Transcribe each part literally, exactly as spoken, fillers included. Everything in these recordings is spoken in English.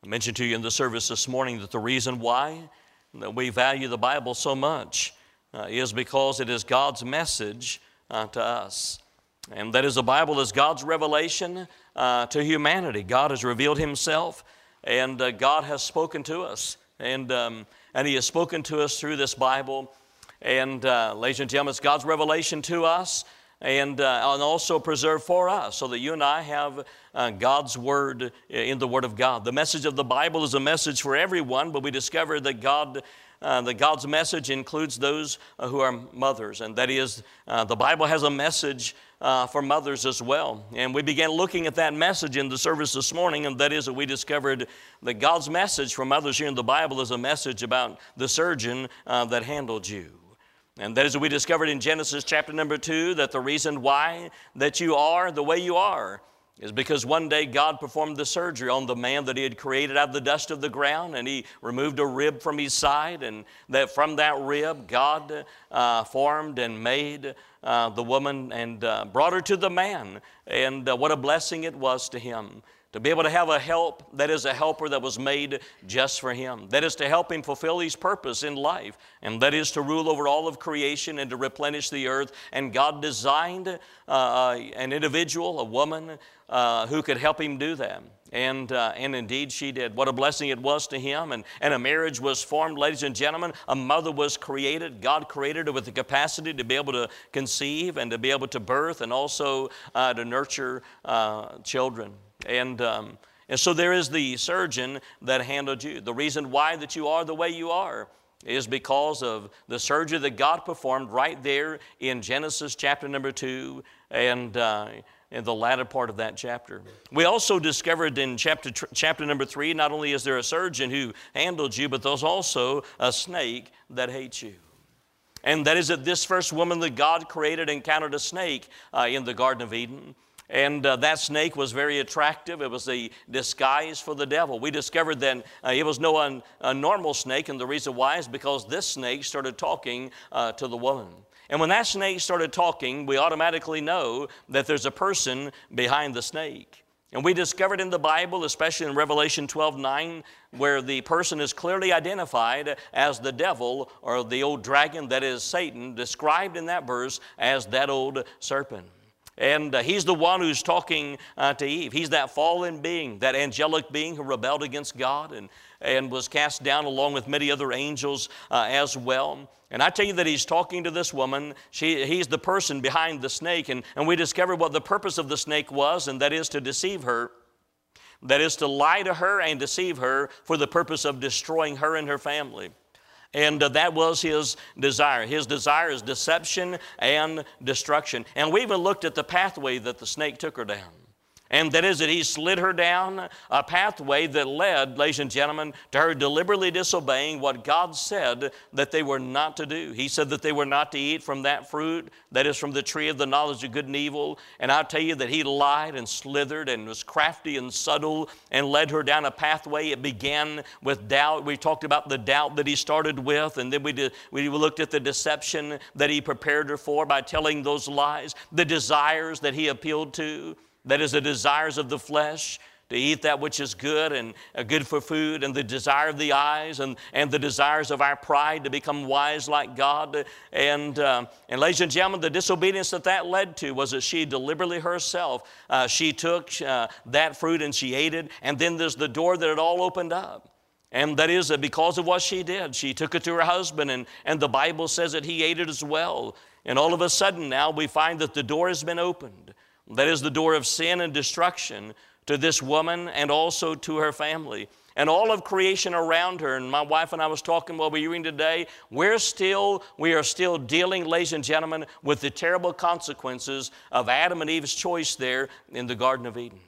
mentioned to you in the service this morning that the reason why that we value the Bible so much uh, is because it is God's message uh, to us. And that is, the Bible is God's revelation uh, to humanity. God has revealed Himself, and uh, God has spoken to us. And, um, and He has spoken to us through this Bible. And uh, ladies and gentlemen, it's God's revelation to us, and, uh, and also preserved for us, so that you and I have uh, God's Word in the Word of God. The message of the Bible is a message for everyone, but we discovered that God, uh, that God's message includes those uh, who are mothers, and that is, uh, the Bible has a message uh, for mothers as well. And we began looking at that message in the service this morning, and that is that we discovered that God's message for mothers here in the Bible is a message about the surgeon uh, that handled you. And that is what we discovered in Genesis chapter number two, that the reason why that you are the way you are is because one day God performed the surgery on the man that He had created out of the dust of the ground, and He removed a rib from his side, and that from that rib God uh, formed and made uh, the woman and uh, brought her to the man. And uh, what a blessing it was to him to be able to have a help that is a helper that was made just for him. That is to help him fulfill his purpose in life. And that is to rule over all of creation and to replenish the earth. And God designed uh, an individual, a woman, uh, who could help him do that. And, uh, and indeed she did. What a blessing it was to him. And, and a marriage was formed, ladies and gentlemen. A mother was created. God created her with the capacity to be able to conceive and to be able to birth and also uh, to nurture uh, children. And, um, and so there is the surgeon that handled you. The reason why that you are the way you are is because of the surgery that God performed right there in Genesis chapter number two and uh, in the latter part of that chapter. We also discovered in chapter, chapter number three, not only is there a surgeon who handled you, but there's also a snake that hates you. And that is that this first woman that God created encountered a snake uh, in the Garden of Eden. And uh, that snake was very attractive. It was a disguise for the devil. We discovered that uh, it was no un, a normal snake, and the reason why is because this snake started talking uh, to the woman. And when that snake started talking, we automatically know that there's a person behind the snake. And we discovered in the Bible, especially in Revelation twelve nine, where the person is clearly identified as the devil or the old dragon, that is Satan, described in that verse as that old serpent. And uh, he's the one who's talking uh, to Eve. He's that fallen being, that angelic being who rebelled against God and, and was cast down along with many other angels uh, as well. And I tell you that he's talking to this woman. She, he's the person behind the snake. And, and we discovered what the purpose of the snake was, and that is to deceive her. That is to lie to her and deceive her for the purpose of destroying her and her family. And uh, that was his desire. His desire is deception and destruction. And we even looked at the pathway that the snake took her down. And that is that he slid her down a pathway that led, ladies and gentlemen, to her deliberately disobeying what God said that they were not to do. He said that they were not to eat from that fruit, that is from the tree of the knowledge of good and evil. And I'll tell you that he lied and slithered and was crafty and subtle and led her down a pathway. It began with doubt. We talked about the doubt that he started with, and then we, did, we looked at the deception that he prepared her for by telling those lies, the desires that he appealed to. That is the desires of the flesh, to eat that which is good and uh, good for food, and the desire of the eyes, and, and the desires of our pride to become wise like God. And, uh, and ladies and gentlemen, the disobedience that that led to was that she deliberately herself, uh, she took uh, that fruit and she ate it, and then there's the door that it all opened up. And that is that because of what she did, she took it to her husband, and, and the Bible says that he ate it as well. And all of a sudden now we find that the door has been opened. That is the door of sin and destruction to this woman and also to her family. And all of creation around her, and my wife and I was talking while we were reading today, we're still, we are still dealing, ladies and gentlemen, with the terrible consequences of Adam and Eve's choice there in the Garden of Eden.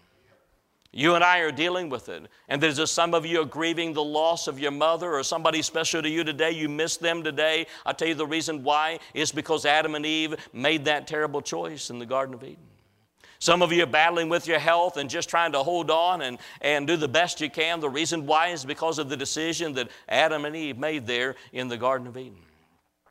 You and I are dealing with it. And there's a, some of you are grieving the loss of your mother or somebody special to you today. You miss them today. I'll tell you the reason why. It's because Adam and Eve made that terrible choice in the Garden of Eden. Some of you are battling with your health and just trying to hold on and, and do the best you can. The reason why is because of the decision that Adam and Eve made there in the Garden of Eden.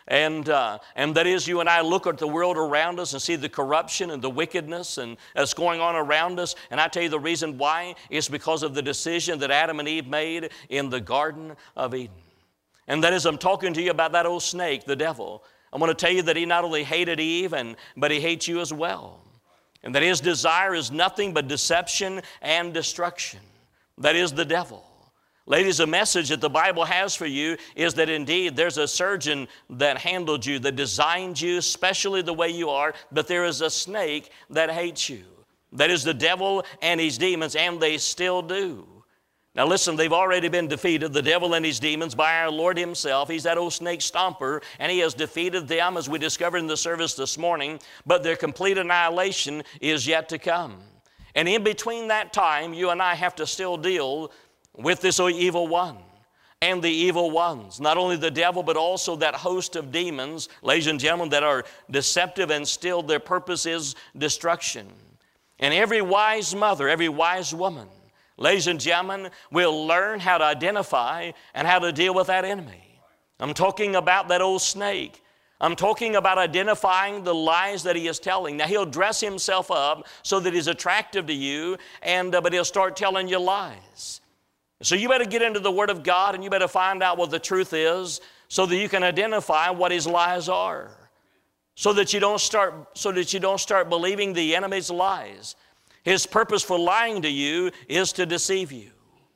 And, uh, and that is, you and I look at the world around us and see the corruption and the wickedness and that's going on around us. And I tell you the reason why is because of the decision that Adam and Eve made in the Garden of Eden. And that is, I'm talking to you about that old snake, the devil. I want to tell you that he not only hated Eve, and, but he hates you as well. And that his desire is nothing but deception and destruction. That is the devil. Ladies, a message that the Bible has for you is that indeed there's a surgeon that handled you, that designed you, especially the way you are, but there is a snake that hates you. That is the devil and his demons, and they still do. Now listen, they've already been defeated, the devil and his demons, by our Lord himself. He's that old snake stomper, and he has defeated them, as we discovered in the service this morning, but their complete annihilation is yet to come. And in between that time, you and I have to still deal with this evil one and the evil ones. Not only the devil, but also that host of demons, ladies and gentlemen, that are deceptive, and still their purpose is destruction. And every wise mother, every wise woman, ladies and gentlemen, will learn how to identify and how to deal with that enemy. I'm talking about that old snake. I'm talking about identifying the lies that he is telling. Now, he'll dress himself up so that he's attractive to you, and uh, but he'll start telling you lies. So you better get into the Word of God, and you better find out what the truth is so that you can identify what his lies are. So that you don't start, so that you don't start believing the enemy's lies. His purpose for lying to you is to deceive you.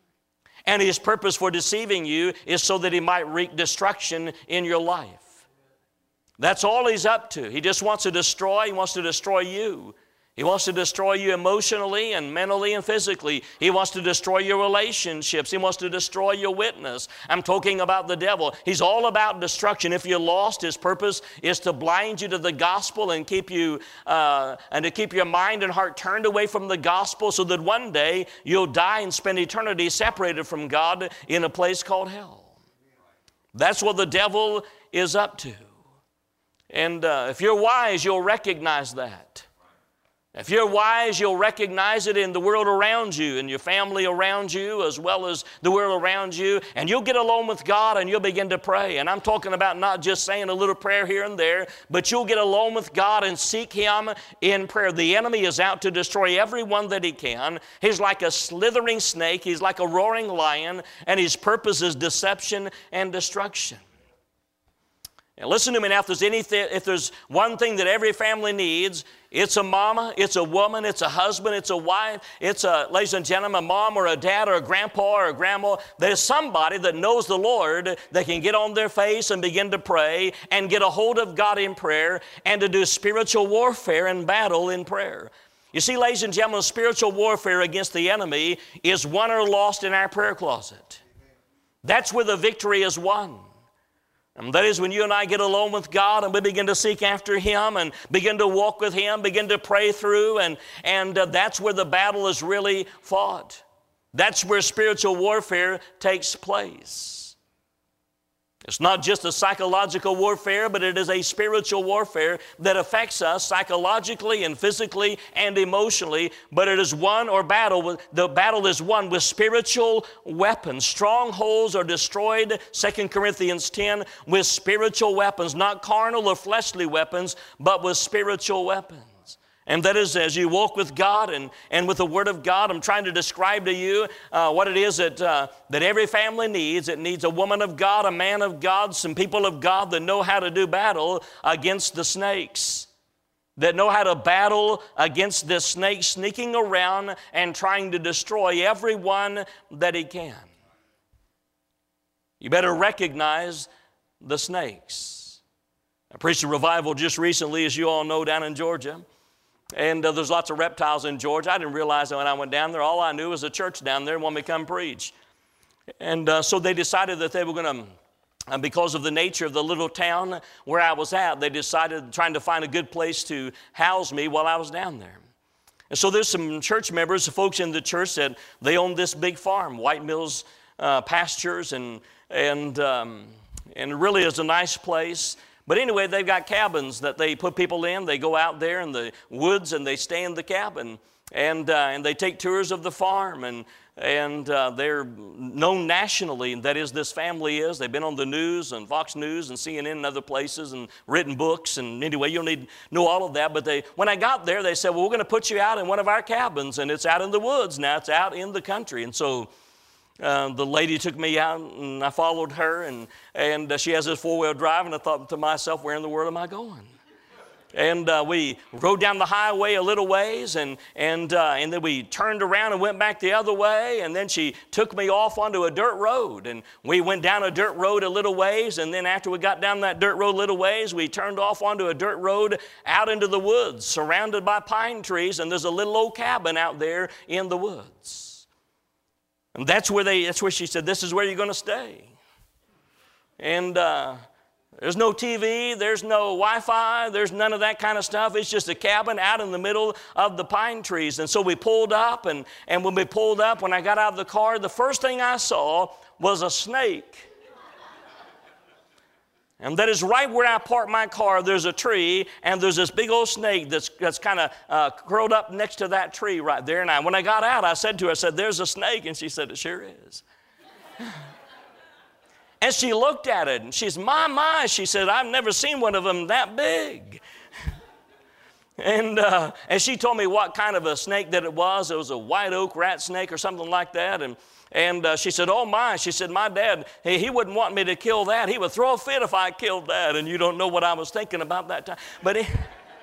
And his purpose for deceiving you is so that he might wreak destruction in your life. That's all he's up to. He just wants to destroy, he wants to destroy you. He wants to destroy you emotionally and mentally and physically. He wants to destroy your relationships. He wants to destroy your witness. I'm talking about the devil. He's all about destruction. If you're lost, his purpose is to blind you to the gospel and keep you uh, and to keep your mind and heart turned away from the gospel, so that one day you'll die and spend eternity separated from God in a place called hell. That's what the devil is up to. And uh, if you're wise, you'll recognize that. If you're wise, you'll recognize it in the world around you, and your family around you, as well as the world around you. And you'll get alone with God and you'll begin to pray. And I'm talking about not just saying a little prayer here and there, but you'll get alone with God and seek Him in prayer. The enemy is out to destroy everyone that he can. He's like a slithering snake. He's like a roaring lion, and his purpose is deception and destruction. Now listen to me now, if there's anything, if there's one thing that every family needs, it's a mama, it's a woman, it's a husband, it's a wife, it's a, ladies and gentlemen, a mom or a dad or a grandpa or a grandma. There's somebody that knows the Lord that can get on their face and begin to pray and get a hold of God in prayer and to do spiritual warfare and battle in prayer. You see, ladies and gentlemen, spiritual warfare against the enemy is won or lost in our prayer closet. That's where the victory is won. And that is when you and I get alone with God and we begin to seek after Him and begin to walk with Him, begin to pray through, and, and uh, that's where the battle is really fought. That's where spiritual warfare takes place. It's not just a psychological warfare, but it is a spiritual warfare that affects us psychologically and physically and emotionally. But it is won or battle. The battle is won with spiritual weapons. Strongholds are destroyed, Second Corinthians ten, with spiritual weapons, not carnal or fleshly weapons, but with spiritual weapons. And that is as you walk with God and, and with the Word of God. I'm trying to describe to you uh, what it is that, uh, that every family needs. It needs a woman of God, a man of God, some people of God that know how to do battle against the snakes, that know how to battle against this snake sneaking around and trying to destroy everyone that he can. You better recognize the snakes. I preached a revival just recently, as you all know, down in Georgia. And uh, there's lots of reptiles in Georgia. I didn't realize that when I went down there. All I knew was a church down there and wanted me to come preach. And uh, so they decided that they were going to, uh, because of the nature of the little town where I was at, they decided trying to find a good place to house me while I was down there. And so there's some church members, folks in the church that they own this big farm, White Mills uh, Pastures, and, and, um, and really is a nice place. But anyway, they've got cabins that they put people in. They go out there in the woods and they stay in the cabin. And, uh, and they take tours of the farm, and, and uh, they're known nationally, and that is this family is. They've been on the news and Fox News and C N N and other places and written books. And anyway, you don't need to know all of that. But they, when I got there, they said, well, we're going to put you out in one of our cabins, and it's out in the woods now. It's out in the country. And so uh, the lady took me out, and I followed her, and, and uh, she has this four-wheel drive, and I thought to myself, where in the world am I going? And uh, we rode down the highway a little ways, and, and, uh, and then we turned around and went back the other way, and then she took me off onto a dirt road, and we went down a dirt road a little ways, and then after we got down that dirt road a little ways, we turned off onto a dirt road out into the woods, surrounded by pine trees, and there's a little old cabin out there in the woods. And that's where, they, that's where she said, this is where you're going to stay. And uh, there's no T V, there's no Wi-Fi, there's none of that kind of stuff. It's just a cabin out in the middle of the pine trees. And so we pulled up, and, and when we pulled up, when I got out of the car, the first thing I saw was a snake. And that is right where I parked my car. There's a tree, and there's this big old snake that's, that's kind of uh, curled up next to that tree right there. And I, when I got out, I said to her, I said, there's a snake. And she said, it sure is. And she looked at it, and she's, my, my, she said, I've never seen one of them that big. and, uh, and she told me what kind of a snake that it was. It was a white oak rat snake or something like that. And, and uh, she said, oh my, she said, my dad, he, he wouldn't want me to kill that. He would throw a fit if I killed that. And you don't know what I was thinking about that time. But he,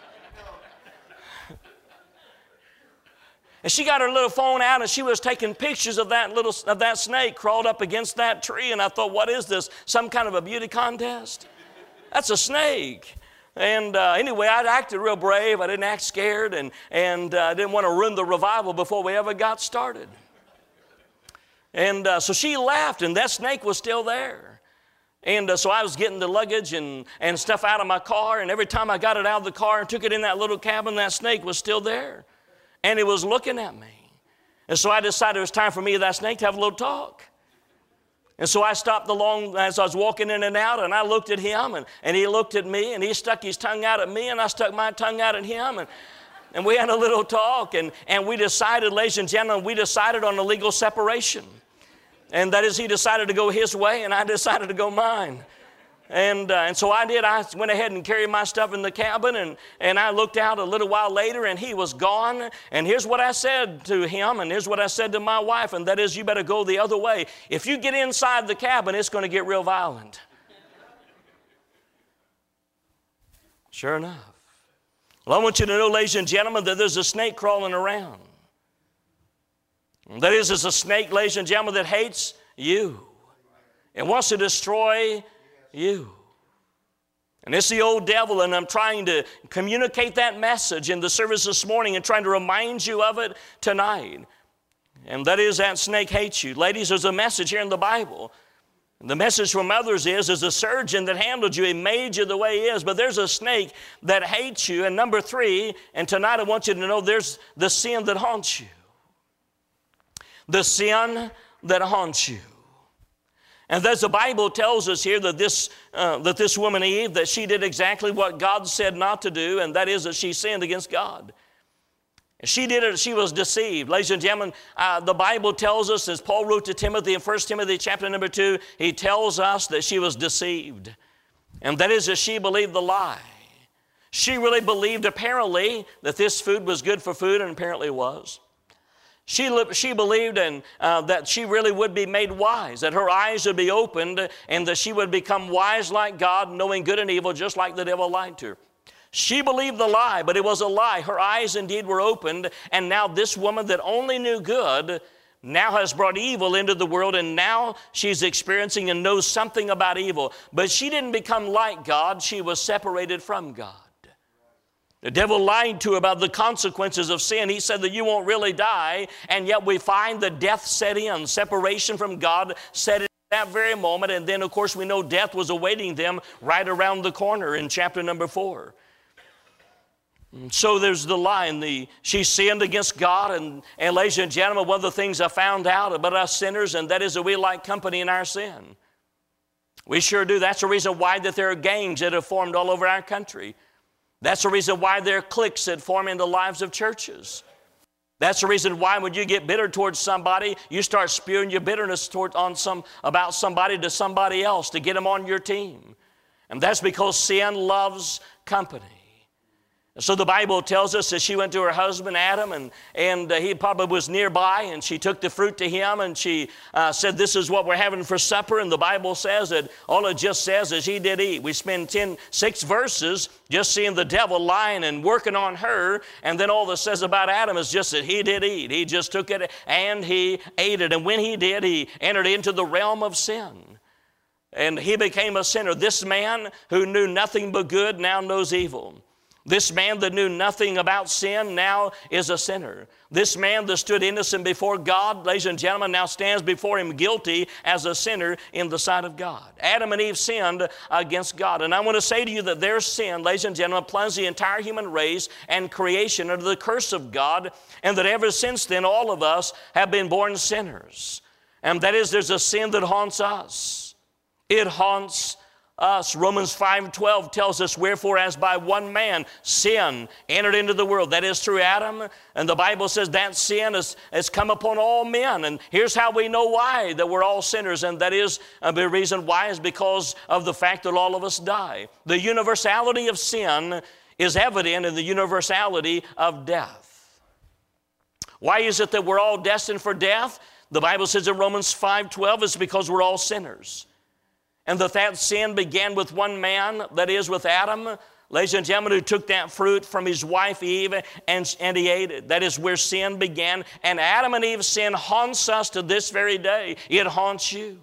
and she got her little phone out, and she was taking pictures of that little of that snake crawled up against that tree. And I thought, what is this? Some kind of a beauty contest? That's a snake. And uh, anyway, I acted real brave. I didn't act scared, and and I uh, didn't want to ruin the revival before we ever got started. And uh, so she left, and that snake was still there. And uh, so I was getting the luggage and, and stuff out of my car, and every time I got it out of the car and took it in that little cabin, that snake was still there. And it was looking at me. And so I decided it was time for me and that snake to have a little talk. And so I stopped along as I was walking in and out, and I looked at him, and, and he looked at me, and he stuck his tongue out at me, and I stuck my tongue out at him. And, and we had a little talk, and, and we decided, ladies and gentlemen, we decided on a legal separation. And that is, he decided to go his way, and I decided to go mine. And, uh, and so I did. I went ahead and carried my stuff in the cabin, and, and I looked out a little while later, and he was gone. And here's what I said to him, and here's what I said to my wife, and that is, you better go the other way. If you get inside the cabin, it's going to get real violent. Sure enough. Well, I want you to know, ladies and gentlemen, that there's a snake crawling around. That is, it's a snake, ladies and gentlemen, that hates you and wants to destroy you. And it's the old devil, and I'm trying to communicate that message in the service this morning and trying to remind you of it tonight. And that is, that snake hates you. Ladies, there's a message here in the Bible. And the message from others is, is a surgeon that handled you, he made you the way he is, but there's a snake that hates you. And number three, and tonight I want you to know, there's the sin that haunts you. The sin that haunts you. And as the Bible tells us here that this, uh, that this woman Eve, that she did exactly what God said not to do, and that is that she sinned against God. She did it, she was deceived. Ladies and gentlemen, uh, the Bible tells us, as Paul wrote to Timothy in First Timothy chapter number two, he tells us that she was deceived. And that is that she believed the lie. She really believed apparently that this food was good for food, and apparently it was. She, she believed in, uh, that she really would be made wise, that her eyes would be opened, and that she would become wise like God, knowing good and evil, just like the devil lied to her. She believed the lie, but it was a lie. Her eyes indeed were opened, and now this woman that only knew good now has brought evil into the world, and now she's experiencing and knows something about evil. But she didn't become like God. She was separated from God. The devil lied to her about the consequences of sin. He said that you won't really die, and yet we find that death set in. Separation from God set in at that very moment, and then, of course, we know death was awaiting them right around the corner in chapter number four. So there's the lie, and the, she sinned against God, and, and ladies and gentlemen, one of the things I found out about us sinners, and that is that we like company in our sin. We sure do. That's the reason why that there are gangs that have formed all over our country. That's the reason why there are cliques that form in the lives of churches. That's the reason why when you get bitter towards somebody, you start spewing your bitterness toward, on some, about somebody to somebody else to get them on your team. And that's because sin loves company. So the Bible tells us that she went to her husband Adam, and, and uh, he probably was nearby, and she took the fruit to him, and she uh, said, this is what we're having for supper. And the Bible says that all it just says is he did eat. We spend ten, six verses just seeing the devil lying and working on her, and then all that says about Adam is just that he did eat. He just took it and he ate it. And when he did, he entered into the realm of sin. And he became a sinner. This man who knew nothing but good now knows evil. This man that knew nothing about sin now is a sinner. This man that stood innocent before God, ladies and gentlemen, now stands before him guilty as a sinner in the sight of God. Adam and Eve sinned against God. And I want to say to you that their sin, ladies and gentlemen, plunged the entire human race and creation under the curse of God, and that ever since then all of us have been born sinners. And that is, there's a sin that haunts us. It haunts us. Romans five twelve tells us, wherefore as by one man sin entered into the world, that is through Adam, and the Bible says that sin has, has come upon all men. And here's how we know why, that we're all sinners, and that is uh, the reason why is because of the fact that all of us die. The universality of sin is evident in the universality of death. Why is it that we're all destined for death? The Bible says in Romans five twelve, it's because we're all sinners. And that that sin began with one man, that is with Adam, ladies and gentlemen, who took that fruit from his wife Eve and, and he ate it. That is where sin began. And Adam and Eve's sin haunts us to this very day. It haunts you.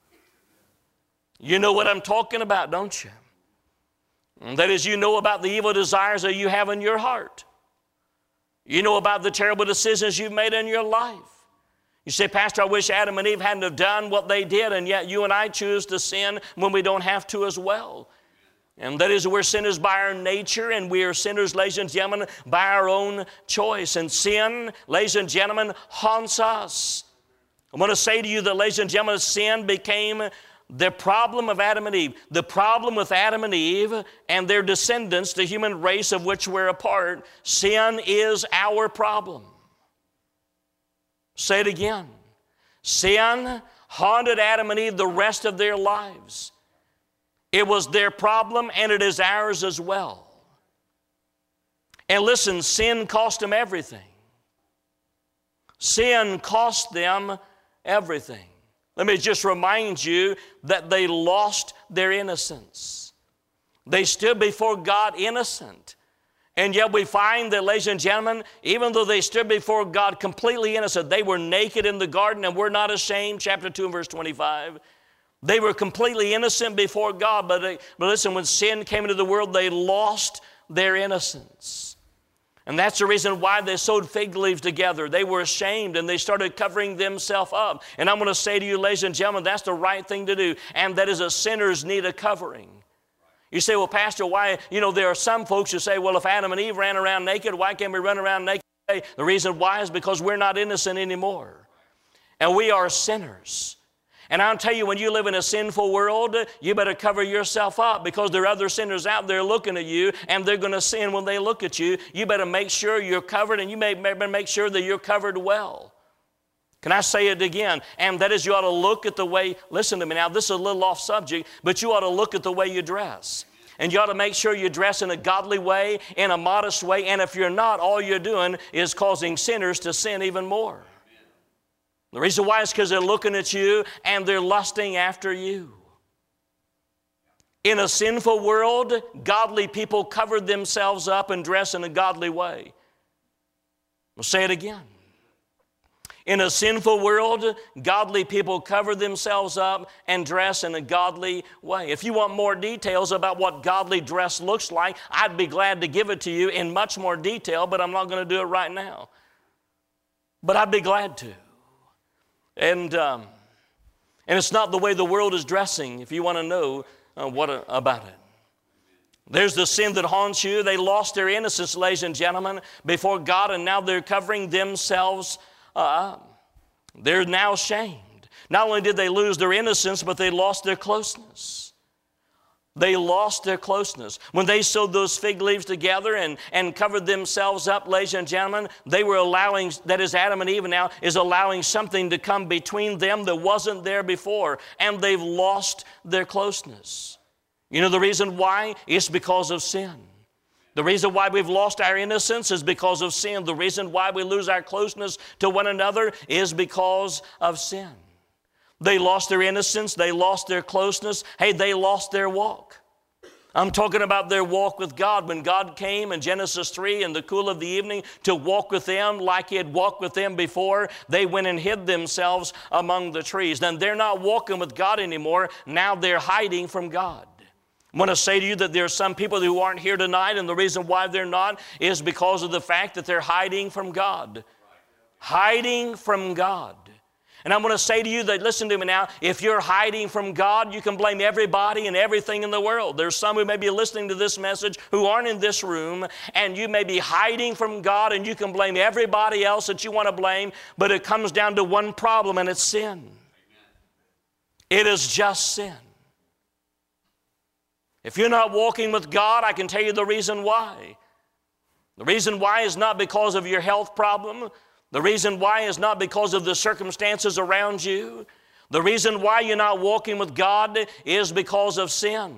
You know what I'm talking about, don't you? And that is, you know about the evil desires that you have in your heart. You know about the terrible decisions you've made in your life. You say, Pastor, I wish Adam and Eve hadn't have done what they did, and yet you and I choose to sin when we don't have to as well. And that is, we're sinners by our nature, and we are sinners, ladies and gentlemen, by our own choice. And sin, ladies and gentlemen, haunts us. I want to say to you that, ladies and gentlemen, sin became the problem of Adam and Eve. The problem with Adam and Eve and their descendants, the human race of which we're a part, sin is our problem. Say it again. Sin haunted Adam and Eve the rest of their lives. It was their problem, and it is ours as well. And listen, sin cost them everything. Sin cost them everything. Let me just remind you that they lost their innocence. They stood before God innocent. And yet we find that, ladies and gentlemen, even though they stood before God completely innocent, they were naked in the garden and were not ashamed, chapter two and verse twenty-five. They were completely innocent before God, but, they, but listen, when sin came into the world, they lost their innocence. And that's the reason why they sewed fig leaves together. They were ashamed and they started covering themselves up. And I'm going to say to you, ladies and gentlemen, that's the right thing to do. And that is, a sinner's need a covering. You say, well, Pastor, why? You know, there are some folks who say, well, if Adam and Eve ran around naked, why can't we run around naked today? The reason why is because we're not innocent anymore. And we are sinners. And I'll tell you, when you live in a sinful world, you better cover yourself up, because there are other sinners out there looking at you, and they're going to sin when they look at you. You better make sure you're covered, and you may better make sure that you're covered well. Can I say it again? And that is, you ought to look at the way, listen to me now, this is a little off subject, but you ought to look at the way you dress. And you ought to make sure you dress in a godly way, in a modest way, and if you're not, all you're doing is causing sinners to sin even more. The reason why is because they're looking at you and they're lusting after you. In a sinful world, godly people covered themselves up and dress in a godly way. I'll say it again. In a sinful world, godly people cover themselves up and dress in a godly way. If you want more details about what godly dress looks like, I'd be glad to give it to you in much more detail, but I'm not going to do it right now. But I'd be glad to. And, um, and it's not the way the world is dressing, if you want to know uh, what uh, about it. There's the sin that haunts you. They lost their innocence, ladies and gentlemen, before God, and now they're covering themselves Uh, they're now shamed. Not only did they lose their innocence, but they lost their closeness. They lost their closeness. When they sewed those fig leaves together and, and covered themselves up, ladies and gentlemen, they were allowing, that is Adam and Eve now, is allowing something to come between them that wasn't there before. And they've lost their closeness. You know the reason why? It's because of sin. The reason why we've lost our innocence is because of sin. The reason why we lose our closeness to one another is because of sin. They lost their innocence. They lost their closeness. Hey, they lost their walk. I'm talking about their walk with God. When God came in Genesis three in the cool of the evening to walk with them like He had walked with them before, they went and hid themselves among the trees. Then they're not walking with God anymore. Now they're hiding from God. I want to say to you that there are some people who aren't here tonight, and the reason why they're not is because of the fact that they're hiding from God. Hiding from God. And I'm going to say to you that, listen to me now, if you're hiding from God, you can blame everybody and everything in the world. There's some who may be listening to this message who aren't in this room, and you may be hiding from God, and you can blame everybody else that you want to blame, but it comes down to one problem, and it's sin. It is just sin. If you're not walking with God, I can tell you the reason why. The reason why is not because of your health problem. The reason why is not because of the circumstances around you. The reason why you're not walking with God is because of sin.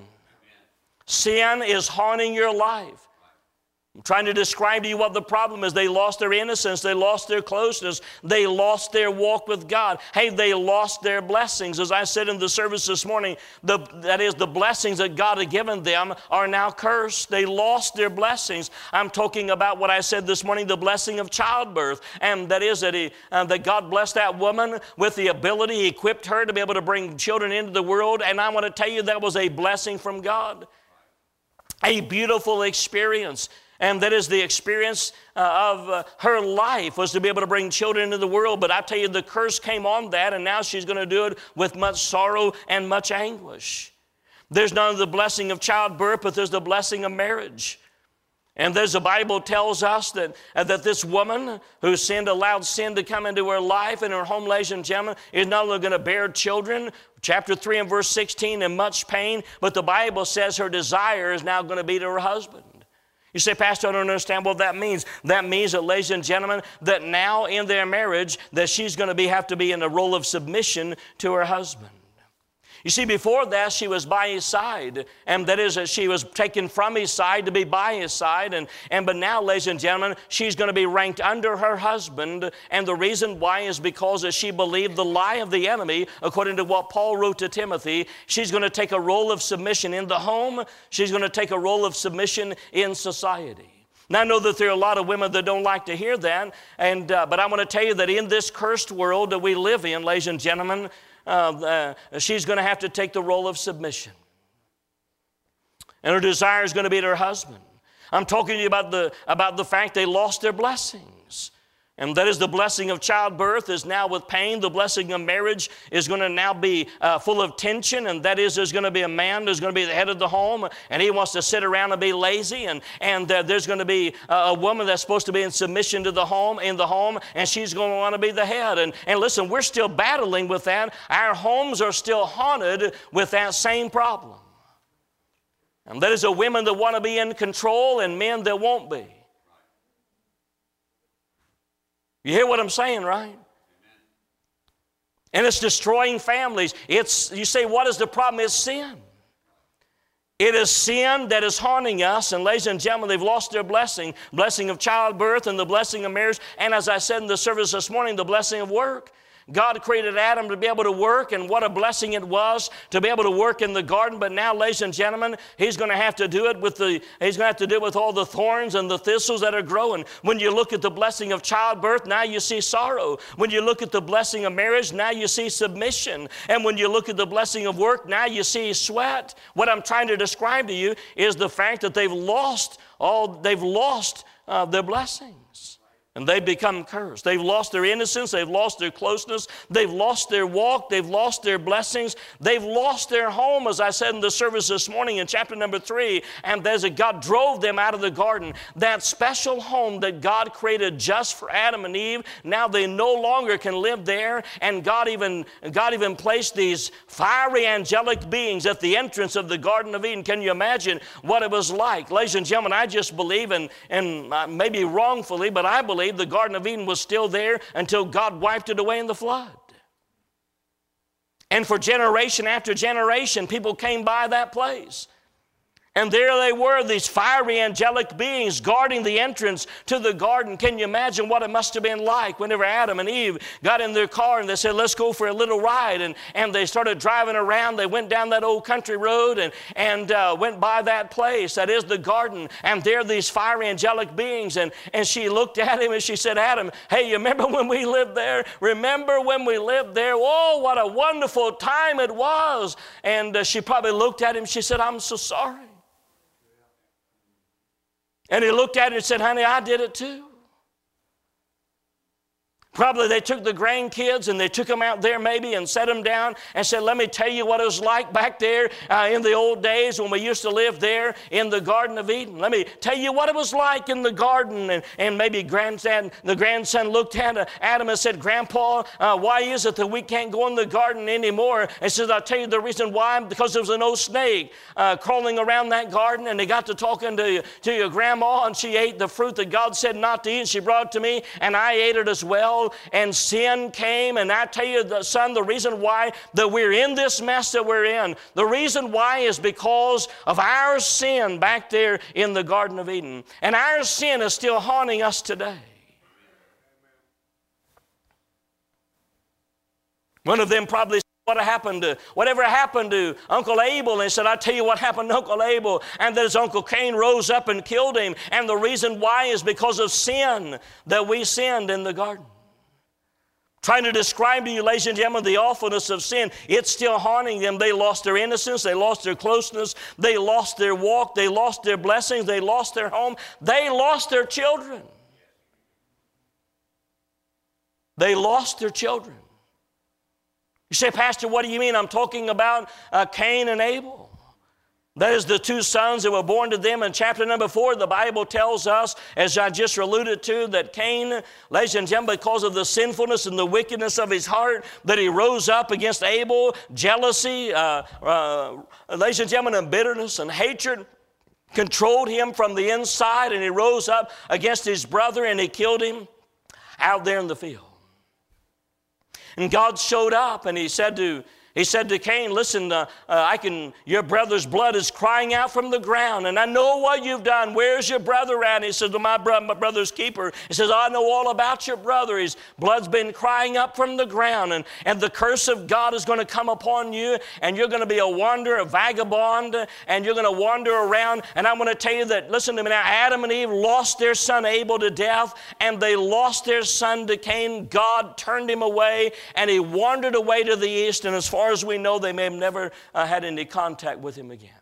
Sin is haunting your life. I'm trying to describe to you what the problem is. They lost their innocence. They lost their closeness. They lost their walk with God. Hey, they lost their blessings. As I said in the service this morning, the, that is, the blessings that God had given them are now cursed. They lost their blessings. I'm talking about what I said this morning, the blessing of childbirth. And that is that, he, uh, that God blessed that woman with the ability, He equipped her to be able to bring children into the world. And I want to tell you that was a blessing from God. A beautiful experience. And that is the experience uh, of uh, her life, was to be able to bring children into the world. But I tell you, the curse came on that, and now she's going to do it with much sorrow and much anguish. There's not only the blessing of childbirth, but there's the blessing of marriage. And there's the Bible tells us that, uh, that this woman who sinned, allowed sin to come into her life and her home, ladies and gentlemen, is not only going to bear children, chapter three and verse sixteen, in much pain, but the Bible says her desire is now going to be to her husband. You say, Pastor, I don't understand what that means. That means that, ladies and gentlemen, that now in their marriage, that she's going to be, have to be in a role of submission to her husband. You see, before that, she was by his side, and that is that she was taken from his side to be by his side, and, and but now, ladies and gentlemen, she's going to be ranked under her husband, and the reason why is because as she believed the lie of the enemy, according to what Paul wrote to Timothy, she's going to take a role of submission in the home, she's going to take a role of submission in society. Now, I know that there are a lot of women that don't like to hear that, and, uh, but I want to tell you that in this cursed world that we live in, ladies and gentlemen, Uh, uh, she's going to have to take the role of submission. And her desire is going to be to her husband. I'm talking to you about the, about the fact they lost their blessings. And that is the blessing of childbirth is now with pain. The blessing of marriage is going to now be uh, full of tension. And that is there's going to be a man who's going to be the head of the home. And he wants to sit around and be lazy. And, and uh, there's going to be a woman that's supposed to be in submission to the home, in the home. And she's going to want to be the head. And, and listen, we're still battling with that. Our homes are still haunted with that same problem. And that is the women that want to be in control and men that won't be. You hear what I'm saying, right? Amen. And it's destroying families. It's, you say, what is the problem? It's sin. It is sin that is haunting us. And ladies and gentlemen, they've lost their blessing. Blessing of childbirth and the blessing of marriage. And as I said in the service this morning, the blessing of work. God created Adam to be able to work, and what a blessing it was to be able to work in the garden. But now, ladies and gentlemen, he's going to have to do it with the, he's going to have to do it with all the thorns and the thistles that are growing. When you look at the blessing of childbirth, now you see sorrow. When you look at the blessing of marriage, now you see submission. And when you look at the blessing of work, now you see sweat. What I'm trying to describe to you is the fact that they've lost all, they've lost uh, their blessings. And they've become cursed. They've lost their innocence. They've lost their closeness. They've lost their walk. They've lost their blessings. They've lost their home, as I said in the service this morning in chapter number three. And as God drove them out of the garden, that special home that God created just for Adam and Eve, now they no longer can live there. And God even, God even placed these fiery angelic beings at the entrance of the Garden of Eden. Can you imagine what it was like? Ladies and gentlemen, I just believe, and, and maybe wrongfully, but I believe the Garden of Eden was still there until God wiped it away in the flood. And for generation after generation, people came by that place. And there they were, these fiery angelic beings guarding the entrance to the garden. Can you imagine what it must have been like whenever Adam and Eve got in their car and they said, let's go for a little ride. And, and they started driving around. They went down that old country road and, and uh, went by that place. That is the garden. And there are these fiery angelic beings. And, and she looked at him and she said, Adam, hey, you remember when we lived there? Remember when we lived there? Oh, what a wonderful time it was. And uh, she probably looked at him. She said, I'm so sorry. And he looked at her and said, honey, I did it too. Probably they took the grandkids and they took them out there maybe and set them down and said, let me tell you what it was like back there uh, in the old days when we used to live there in the Garden of Eden. Let me tell you what it was like in the garden. And, and maybe grandson, the grandson looked at Adam and said, Grandpa, uh, why is it that we can't go in the garden anymore? And says, I'll tell you the reason why. Because there was an old snake uh, crawling around that garden, and they got to talking to, to your grandma, and she ate the fruit that God said not to eat, and she brought it to me, and I ate it as well. And sin came, and I tell you, the, son, the reason why that we're in this mess that we're in, the reason why is because of our sin back there in the Garden of Eden. And our sin is still haunting us today. One of them probably What happened to, whatever happened to Uncle Abel? And he said, I'll tell you what happened to Uncle Abel. And that his Uncle Cain rose up and killed him. And the reason why is because of sin, that we sinned in the garden. Trying to describe to you, ladies and gentlemen, the awfulness of sin. It's still haunting them. They lost their innocence. They lost their closeness. They lost their walk. They lost their blessings. They lost their home. They lost their children. They lost their children. You say, Pastor, what do you mean? I'm talking about uh, Cain and Abel. That is the two sons that were born to them. In chapter number four, the Bible tells us, as I just alluded to, that Cain, ladies and gentlemen, because of the sinfulness and the wickedness of his heart, that he rose up against Abel. Jealousy, uh, uh, ladies and gentlemen, and bitterness and hatred controlled him from the inside, and he rose up against his brother and he killed him out there in the field. And God showed up and he said to He said to Cain, listen, uh, uh, I can, your brother's blood is crying out from the ground, and I know what you've done. Where's your brother at? And he says, well, my, bro- my brother's keeper. He says, I know all about your brother. His blood's been crying up from the ground, and, and the curse of God is going to come upon you, and you're going to be a wanderer, a vagabond, and you're going to wander around. And I'm going to tell you that, listen to me now, Adam and Eve lost their son Abel to death, and they lost their son to Cain. God turned him away, and he wandered away to the east, and as far as we know, they may have never uh, had any contact with him again.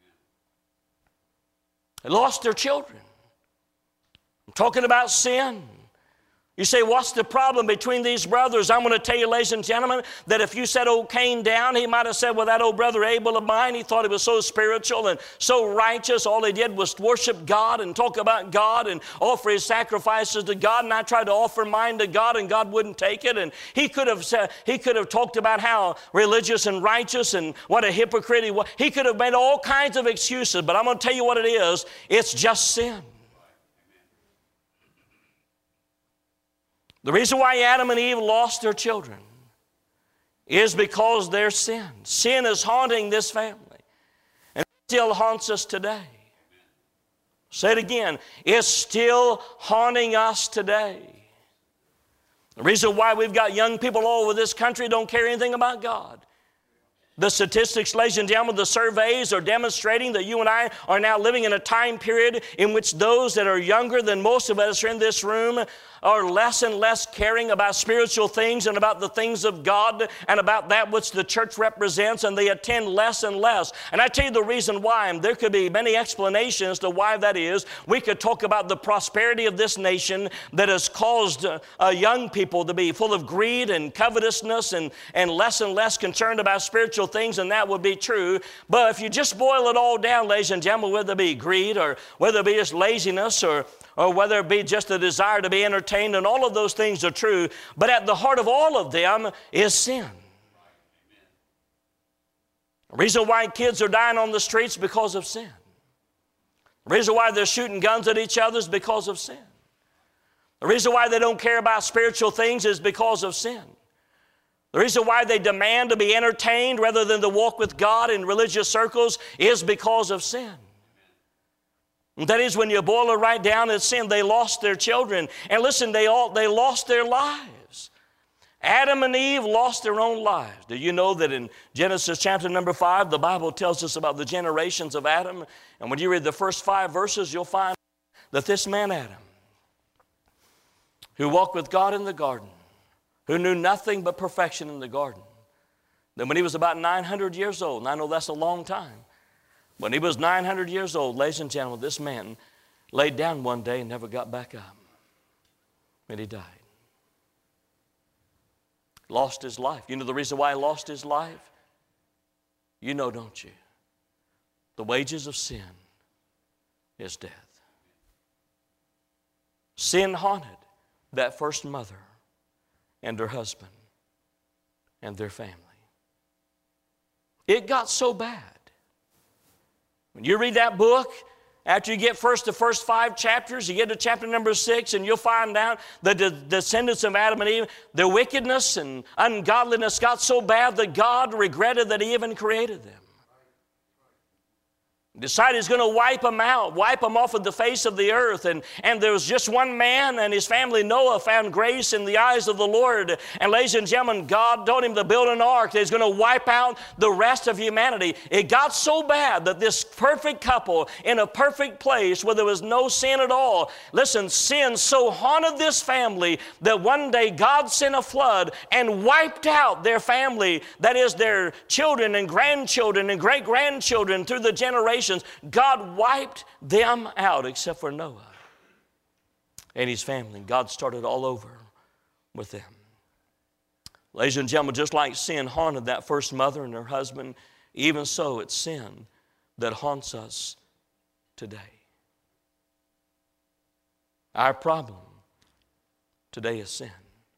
They lost their children. I'm talking about sin. You say, what's the problem between these brothers? I'm going to tell you, ladies and gentlemen, that if you set old Cain down, he might have said, well, that old brother Abel of mine, he thought he was so spiritual and so righteous. All he did was worship God and talk about God and offer his sacrifices to God. And I tried to offer mine to God, and God wouldn't take it. And he could have said, he could have talked about how religious and righteous and what a hypocrite he was. He could have made all kinds of excuses, but I'm going to tell you what it is. It's just sin. The reason why Adam and Eve lost their children is because of their sin. Sin is haunting this family, and it still haunts us today. Say it again. It's still haunting us today. The reason why we've got young people all over this country don't care anything about God. The statistics, ladies and gentlemen, the surveys are demonstrating that you and I are now living in a time period in which those that are younger than most of us are in this room, are less and less caring about spiritual things and about the things of God and about that which the church represents, and they attend less and less. And I tell you the reason why, and there could be many explanations to why that is. We could talk about the prosperity of this nation that has caused uh, uh, young people to be full of greed and covetousness and, and less and less concerned about spiritual things, and that would be true. But if you just boil it all down, ladies and gentlemen, whether it be greed or whether it be just laziness or or whether it be just a desire to be entertained, and all of those things are true, but at the heart of all of them is sin. The reason why kids are dying on the streets is because of sin. The reason why they're shooting guns at each other is because of sin. The reason why they don't care about spiritual things is because of sin. The reason why they demand to be entertained rather than to walk with God in religious circles is because of sin. And that is, when you boil it right down, it's sin. They lost their children. And listen, they all they lost their lives. Adam and Eve lost their own lives. Do you know that in Genesis chapter number five, the Bible tells us about the generations of Adam? And when you read the first five verses, you'll find that this man Adam, who walked with God in the garden, who knew nothing but perfection in the garden, then when he was about nine hundred years old, and I know that's a long time, when he was nine hundred years old, ladies and gentlemen, this man laid down one day and never got back up. And he died. Lost his life. You know the reason why he lost his life? You know, don't you? The wages of sin is death. Sin haunted that first mother and her husband and their family. It got so bad. When you read that book, after you get first the first five chapters, you get to chapter number six, and you'll find out that the descendants of Adam and Eve, their wickedness and ungodliness got so bad that God regretted that He even created them. Decided He's going to wipe them out, wipe them off of the face of the earth. And, and there was just one man and his family, Noah, found grace in the eyes of the Lord. And ladies and gentlemen, God told him to build an ark that He's going to wipe out the rest of humanity. It got so bad that this perfect couple in a perfect place where there was no sin at all, listen, sin so haunted this family that one day God sent a flood and wiped out their family, that is their children and grandchildren and great-grandchildren through the generations. God wiped them out except for Noah and his family. God started all over with them. Ladies and gentlemen, just like sin haunted that first mother and her husband, even so it's sin that haunts us today. Our problem today is sin.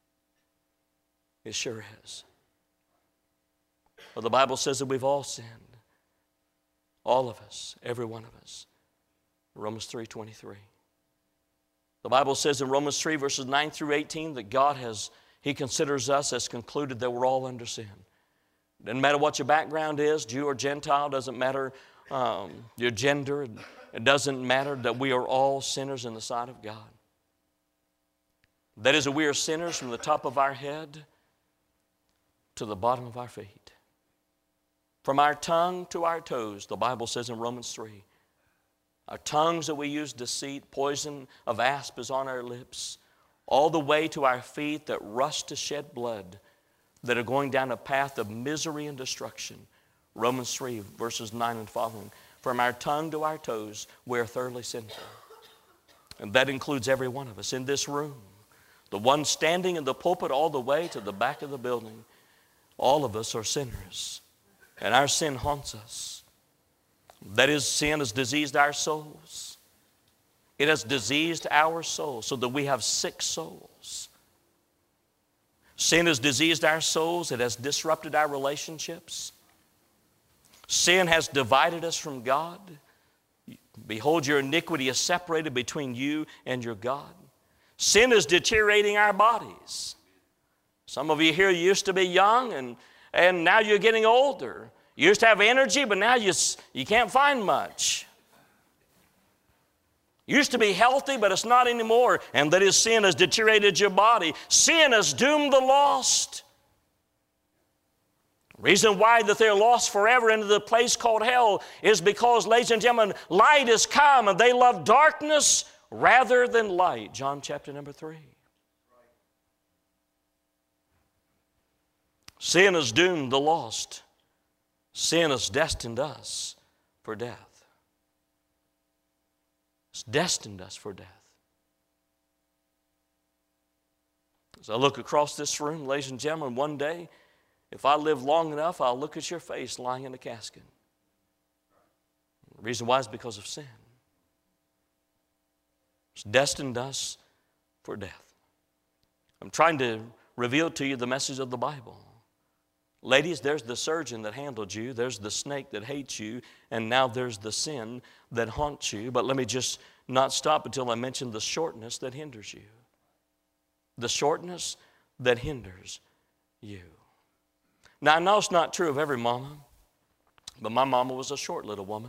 It sure is. Well, the Bible says that we've all sinned. All of us, every one of us. Romans three twenty-three. The Bible says in Romans three, verses nine through eighteen, that God has, He considers us as concluded that we're all under sin. Doesn't matter what your background is, Jew or Gentile, doesn't matter um, your gender, it doesn't matter, that we are all sinners in the sight of God. That is, that we are sinners from the top of our head to the bottom of our feet. From our tongue to our toes, the Bible says in Romans three, our tongues that we use deceit, poison of asp is on our lips, all the way to our feet that rust to shed blood, that are going down a path of misery and destruction. Romans three, verses nine and following. From our tongue to our toes, we are thoroughly sinful. And that includes every one of us in this room. The one standing in the pulpit all the way to the back of the building. All of us are sinners. And our sin haunts us. That is, sin has diseased our souls. It has diseased our souls so that we have sick souls. Sin has diseased our souls. It has disrupted our relationships. Sin has divided us from God. Behold, your iniquity is separated between you and your God. Sin is deteriorating our bodies. Some of you here used to be young, and And now you're getting older. You used to have energy, but now you, you can't find much. You used to be healthy, but it's not anymore. And that is, sin has deteriorated your body. Sin has doomed the lost. The reason why that they're lost forever into the place called hell is because, ladies and gentlemen, light is come, and they love darkness rather than light. John chapter number three. Sin has doomed the lost. Sin has destined us for death. It's destined us for death. As I look across this room, ladies and gentlemen, one day, if I live long enough, I'll look at your face lying in a casket. The reason why is because of sin. It's destined us for death. I'm trying to reveal to you the message of the Bible. Ladies, there's the surgeon that handled you. There's the snake that hates you. And now there's the sin that haunts you. But let me just not stop until I mention the shortness that hinders you. The shortness that hinders you. Now, I know it's not true of every mama, but my mama was a short little woman.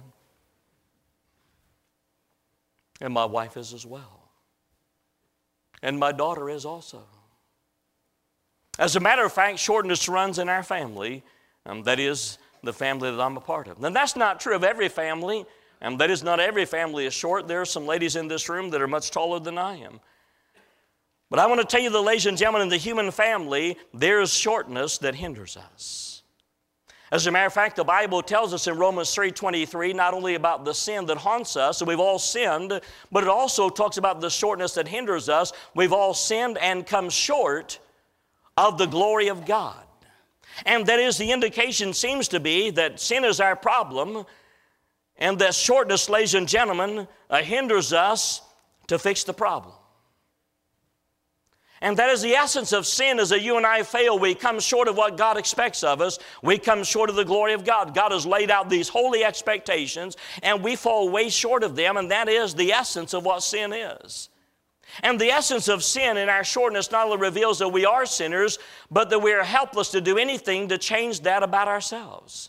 And my wife is as well. And my daughter is also. As a matter of fact, shortness runs in our family. Um, that is the family that I'm a part of. Now, that's not true of every family. And that is not every family is short. There are some ladies in this room that are much taller than I am. But I want to tell you, the ladies and gentlemen, in the human family, there is shortness that hinders us. As a matter of fact, the Bible tells us in Romans three twenty-three not only about the sin that haunts us, and we've all sinned, but it also talks about the shortness that hinders us. We've all sinned and come short of the glory of God. And that is, the indication seems to be that sin is our problem, and that shortness, ladies and gentlemen, uh, hinders us to fix the problem. And that is the essence of sin, is that you and I fail. We come short of what God expects of us. We come short of the glory of God. God has laid out these holy expectations, and we fall way short of them, and that is the essence of what sin is. And the essence of sin in our shortness not only reveals that we are sinners, but that we are helpless to do anything to change that about ourselves.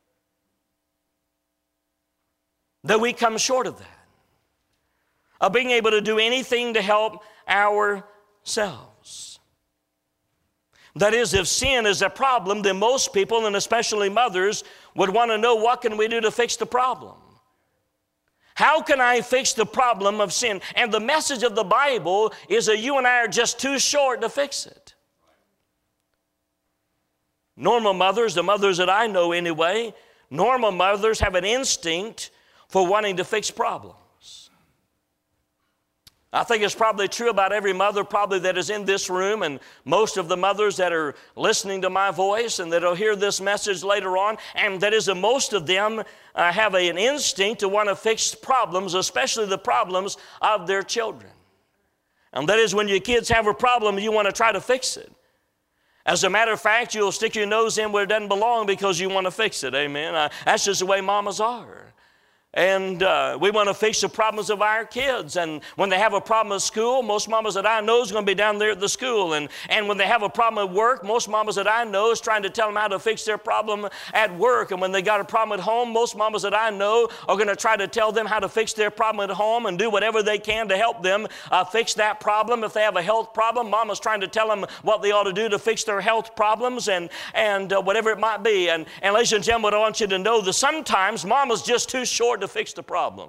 That we come short of that, of being able to do anything to help ourselves. That is, if sin is a problem, then most people, and especially mothers, would want to know, what can we do to fix the problem? How can I fix the problem of sin? And the message of the Bible is that you and I are just too short to fix it. Normal mothers, the mothers that I know anyway, normal mothers have an instinct for wanting to fix problems. I think it's probably true about every mother probably that is in this room, and most of the mothers that are listening to my voice and that will hear this message later on, and that is that most of them uh, have a, an instinct to want to fix problems, especially the problems of their children. And that is, when your kids have a problem, you want to try to fix it. As a matter of fact, you'll stick your nose in where it doesn't belong because you want to fix it, amen? Uh, that's just the way mamas are. And uh, we want to fix the problems of our kids. And when they have a problem at school, most mamas that I know is going to be down there at the school. And, and when they have a problem at work, most mamas that I know is trying to tell them how to fix their problem at work. And when they got a problem at home, most mamas that I know are going to try to tell them how to fix their problem at home and do whatever they can to help them uh, fix that problem. If they have a health problem, mama's trying to tell them what they ought to do to fix their health problems and, and uh, whatever it might be. And, and ladies and gentlemen, I want you to know that sometimes mama's just too short to fix the problem.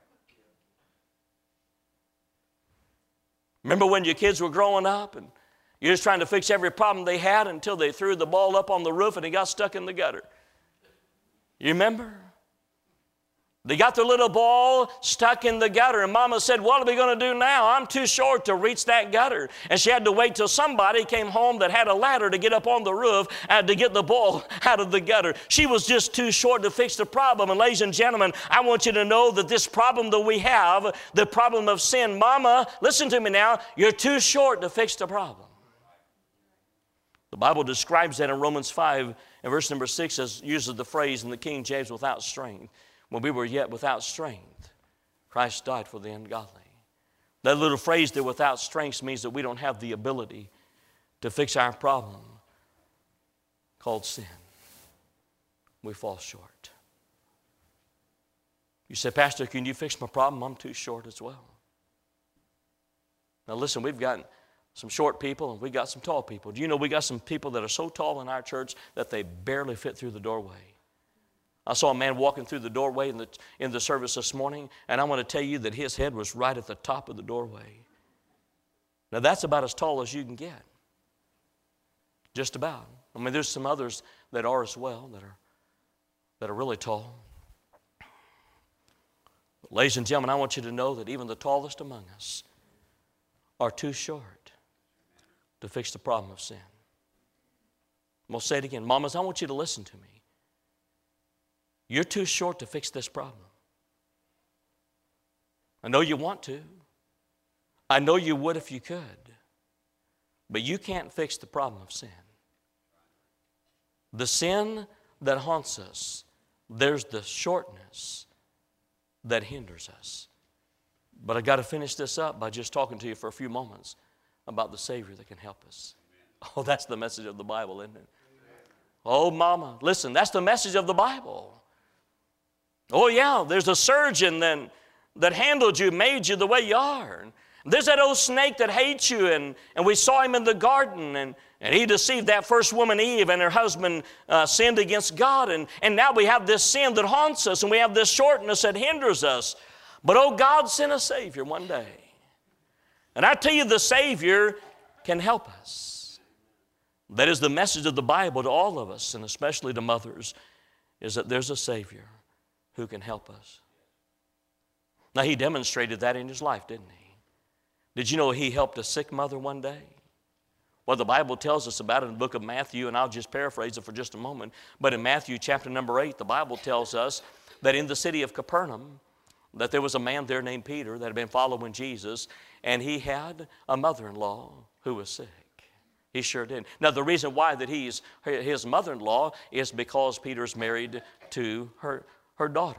Remember when your kids were growing up and you're just trying to fix every problem they had until they threw the ball up on the roof and it got stuck in the gutter? You remember? They got their little ball stuck in the gutter, and Mama said, what are we going to do now? I'm too short to reach that gutter. And she had to wait till somebody came home that had a ladder to get up on the roof and to get the ball out of the gutter. She was just too short to fix the problem. And ladies and gentlemen, I want you to know that this problem that we have, the problem of sin, Mama, listen to me now, you're too short to fix the problem. The Bible describes that in Romans five, and verse number six, as uses the phrase in the King James, without strength. When we were yet without strength, Christ died for the ungodly. That little phrase there, without strength, means that we don't have the ability to fix our problem called sin. We fall short. You say, Pastor, can you fix my problem? I'm too short as well. Now listen, we've got some short people and we've got some tall people. Do you know we got some people that are so tall in our church that they barely fit through the doorway? I saw a man walking through the doorway in the, in the service this morning, and I want to tell you that his head was right at the top of the doorway. Now, that's about as tall as you can get. Just about. I mean, there's some others that are as well, that are, that are really tall. But ladies and gentlemen, I want you to know that even the tallest among us are too short to fix the problem of sin. I'm going to say it again. Mamas, I want you to listen to me. You're too short to fix this problem. I know you want to. I know you would if you could. But you can't fix the problem of sin. The sin that haunts us, there's the shortness that hinders us. But I've got to finish this up by just talking to you for a few moments about the Savior that can help us. Oh, that's the message of the Bible, isn't it? Oh, mama, listen, that's the message of the Bible. Oh, yeah, there's a surgeon that, that handled you, made you the way you are. There's that old snake that hates you, and, and we saw him in the garden, and, and he deceived that first woman, Eve, and her husband uh, sinned against God, and, and now we have this sin that haunts us, and we have this shortness that hinders us. But, oh, God sent a Savior one day. And I tell you, the Savior can help us. That is the message of the Bible to all of us, and especially to mothers, is that there's a Savior who can help us. Now, he demonstrated that in his life, didn't he? Did you know he helped a sick mother one day? Well, the Bible tells us about it in the book of Matthew, and I'll just paraphrase it for just a moment. But in Matthew chapter number eight, the Bible tells us that in the city of Capernaum, that there was a man there named Peter that had been following Jesus, and he had a mother-in-law who was sick. He sure did. Now, the reason why that he's his mother-in-law is because Peter's married to her, her daughter.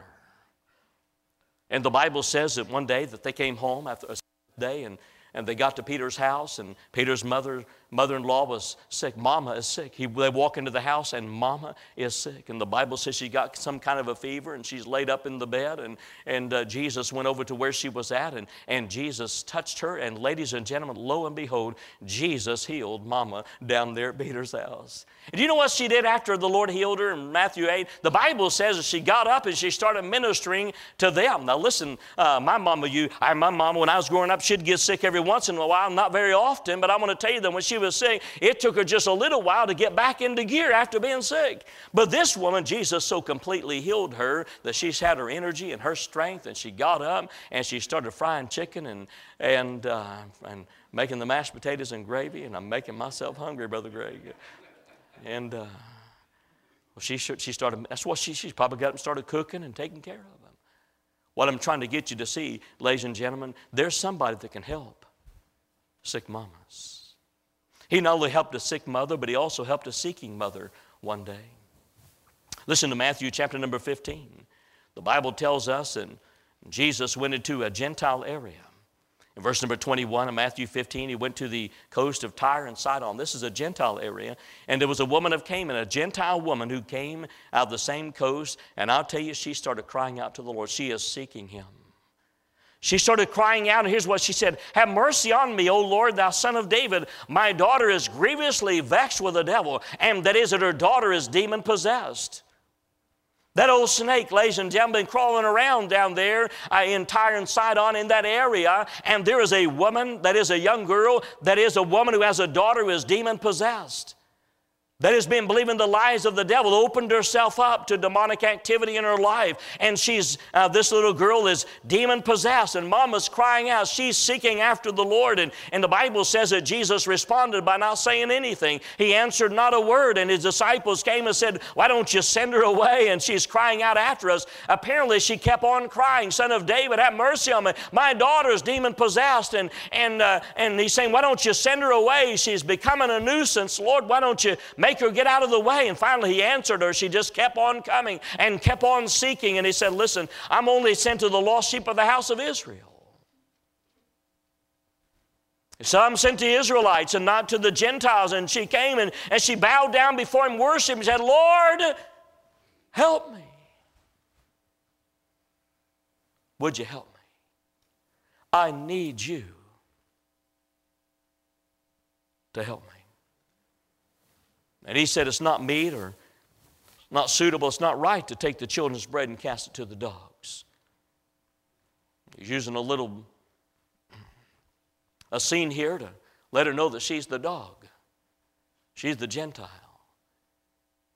And the Bible says that one day that they came home after a day, and, and they got to Peter's house, and Peter's mother, mother-in-law was sick. Mama is sick. He, they walk into the house, and Mama is sick. And the Bible says she got some kind of a fever, and she's laid up in the bed, and, and uh, Jesus went over to where she was at, and, and Jesus touched her, and ladies and gentlemen, lo and behold, Jesus healed Mama down there at Peter's house. And you know what she did after the Lord healed her in Matthew eight? The Bible says that she got up and she started ministering to them. Now listen, uh, my mama, you, I, my mama, when I was growing up, she'd get sick every once in a while, not very often, but I want to tell you that when she was sick, it took her just a little while to get back into gear after being sick. But this woman, Jesus so completely healed her that she's had her energy and her strength, and she got up and she started frying chicken and, and, uh, and making the mashed potatoes and gravy, and I'm making myself hungry, Brother Greg. And uh, well, she, she started, that's what she, she probably got up and started cooking and taking care of them. What I'm trying to get you to see, ladies and gentlemen, there's somebody that can help sick mamas. He not only helped a sick mother, but he also helped a seeking mother one day. Listen to Matthew chapter number fifteen. The Bible tells us that Jesus went into a Gentile area. In verse number twenty-one of Matthew fifteen, he went to the coast of Tyre and Sidon. This is a Gentile area. And there was a woman of Canaan, a Gentile woman who came out of the same coast. And I'll tell you, she started crying out to the Lord. She is seeking him. She started crying out, and here's what she said. Have mercy on me, O Lord, thou son of David. My daughter is grievously vexed with the devil, and that is that her daughter is demon-possessed. That old snake, ladies and gentlemen, been crawling around down there uh, in Tyre and Sidon in that area, and there is a woman, that is a young girl, that is a woman who has a daughter who is demon-possessed. That has been believing the lies of the devil, opened herself up to demonic activity in her life. And she's, uh, this little girl is demon-possessed, and Mama's crying out. She's seeking after the Lord. And, and the Bible says that Jesus responded by not saying anything. He answered not a word, and his disciples came and said, why don't you send her away? And she's crying out after us. Apparently, she kept on crying, Son of David, have mercy on me. My daughter's demon-possessed. And, and, uh, and he's saying, why don't you send her away? She's becoming a nuisance. Lord, why don't you make her get out of the way? And finally he answered her. She just kept on coming and kept on seeking. And he said, listen, I'm only sent to the lost sheep of the house of Israel. So I'm sent to Israelites and not to the Gentiles. And she came and, and she bowed down before him, worshiped, and said, Lord, help me. Would you help me? I need you to help me. And he said, it's not meet or not suitable, it's not right to take the children's bread and cast it to the dogs. He's using a little, a scene here to let her know that she's the dog. She's the Gentile.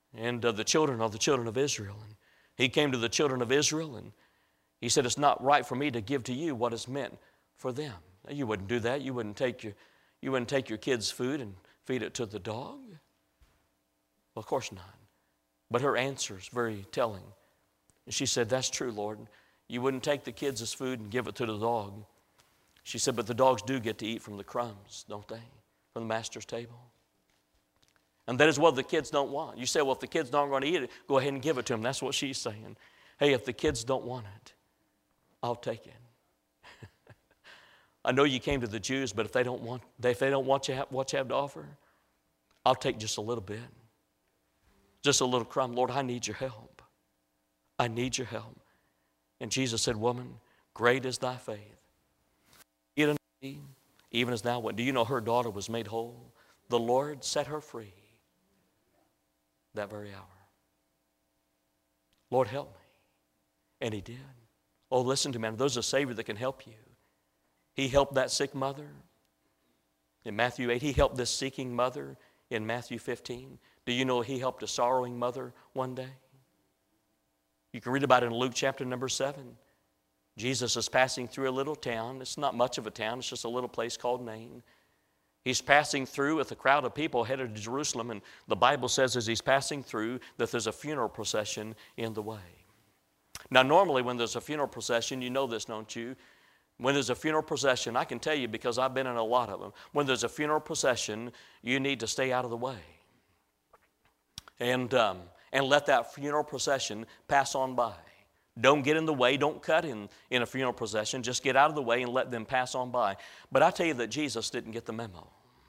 And uh, the children are the children of Israel. And he came to the children of Israel and he said, it's not right for me to give to you what is meant for them. Now, you wouldn't do that. You wouldn't take your, you wouldn't take your kids' food and feed it to the dog. Well, of course not. But her answer is very telling. And she said, that's true, Lord. You wouldn't take the kids' food and give it to the dog. She said, but the dogs do get to eat from the crumbs, don't they? From the master's table. And that is what the kids don't want. You say, well, if the kids don't want to eat it, go ahead and give it to them. That's what she's saying. Hey, if the kids don't want it, I'll take it. I know you came to the Jews, but if they don't want, if they don't want you have, what you have to offer, I'll take just a little bit. Just a little crumb. Lord, I need your help. I need your help. And Jesus said, woman, great is thy faith. Eat unto thee, even as thou went. Do you know her daughter was made whole? The Lord set her free that very hour. Lord, help me. And he did. Oh, listen to me, man. There's a Savior that can help you. He helped that sick mother in Matthew eight. He helped this seeking mother in Matthew fifteen. Do you know he helped a sorrowing mother one day? You can read about it in Luke chapter number seven. Jesus is passing through a little town. It's not much of a town. It's just a little place called Nain. He's passing through with a crowd of people headed to Jerusalem, and the Bible says as he's passing through that there's a funeral procession in the way. Now, normally when there's a funeral procession, you know this, don't you? When there's a funeral procession, I can tell you because I've been in a lot of them. When there's a funeral procession, you need to stay out of the way. And, um, and let that funeral procession pass on by. Don't get in the way. Don't cut in, in a funeral procession. Just get out of the way and let them pass on by. But I tell you that Jesus didn't get the memo.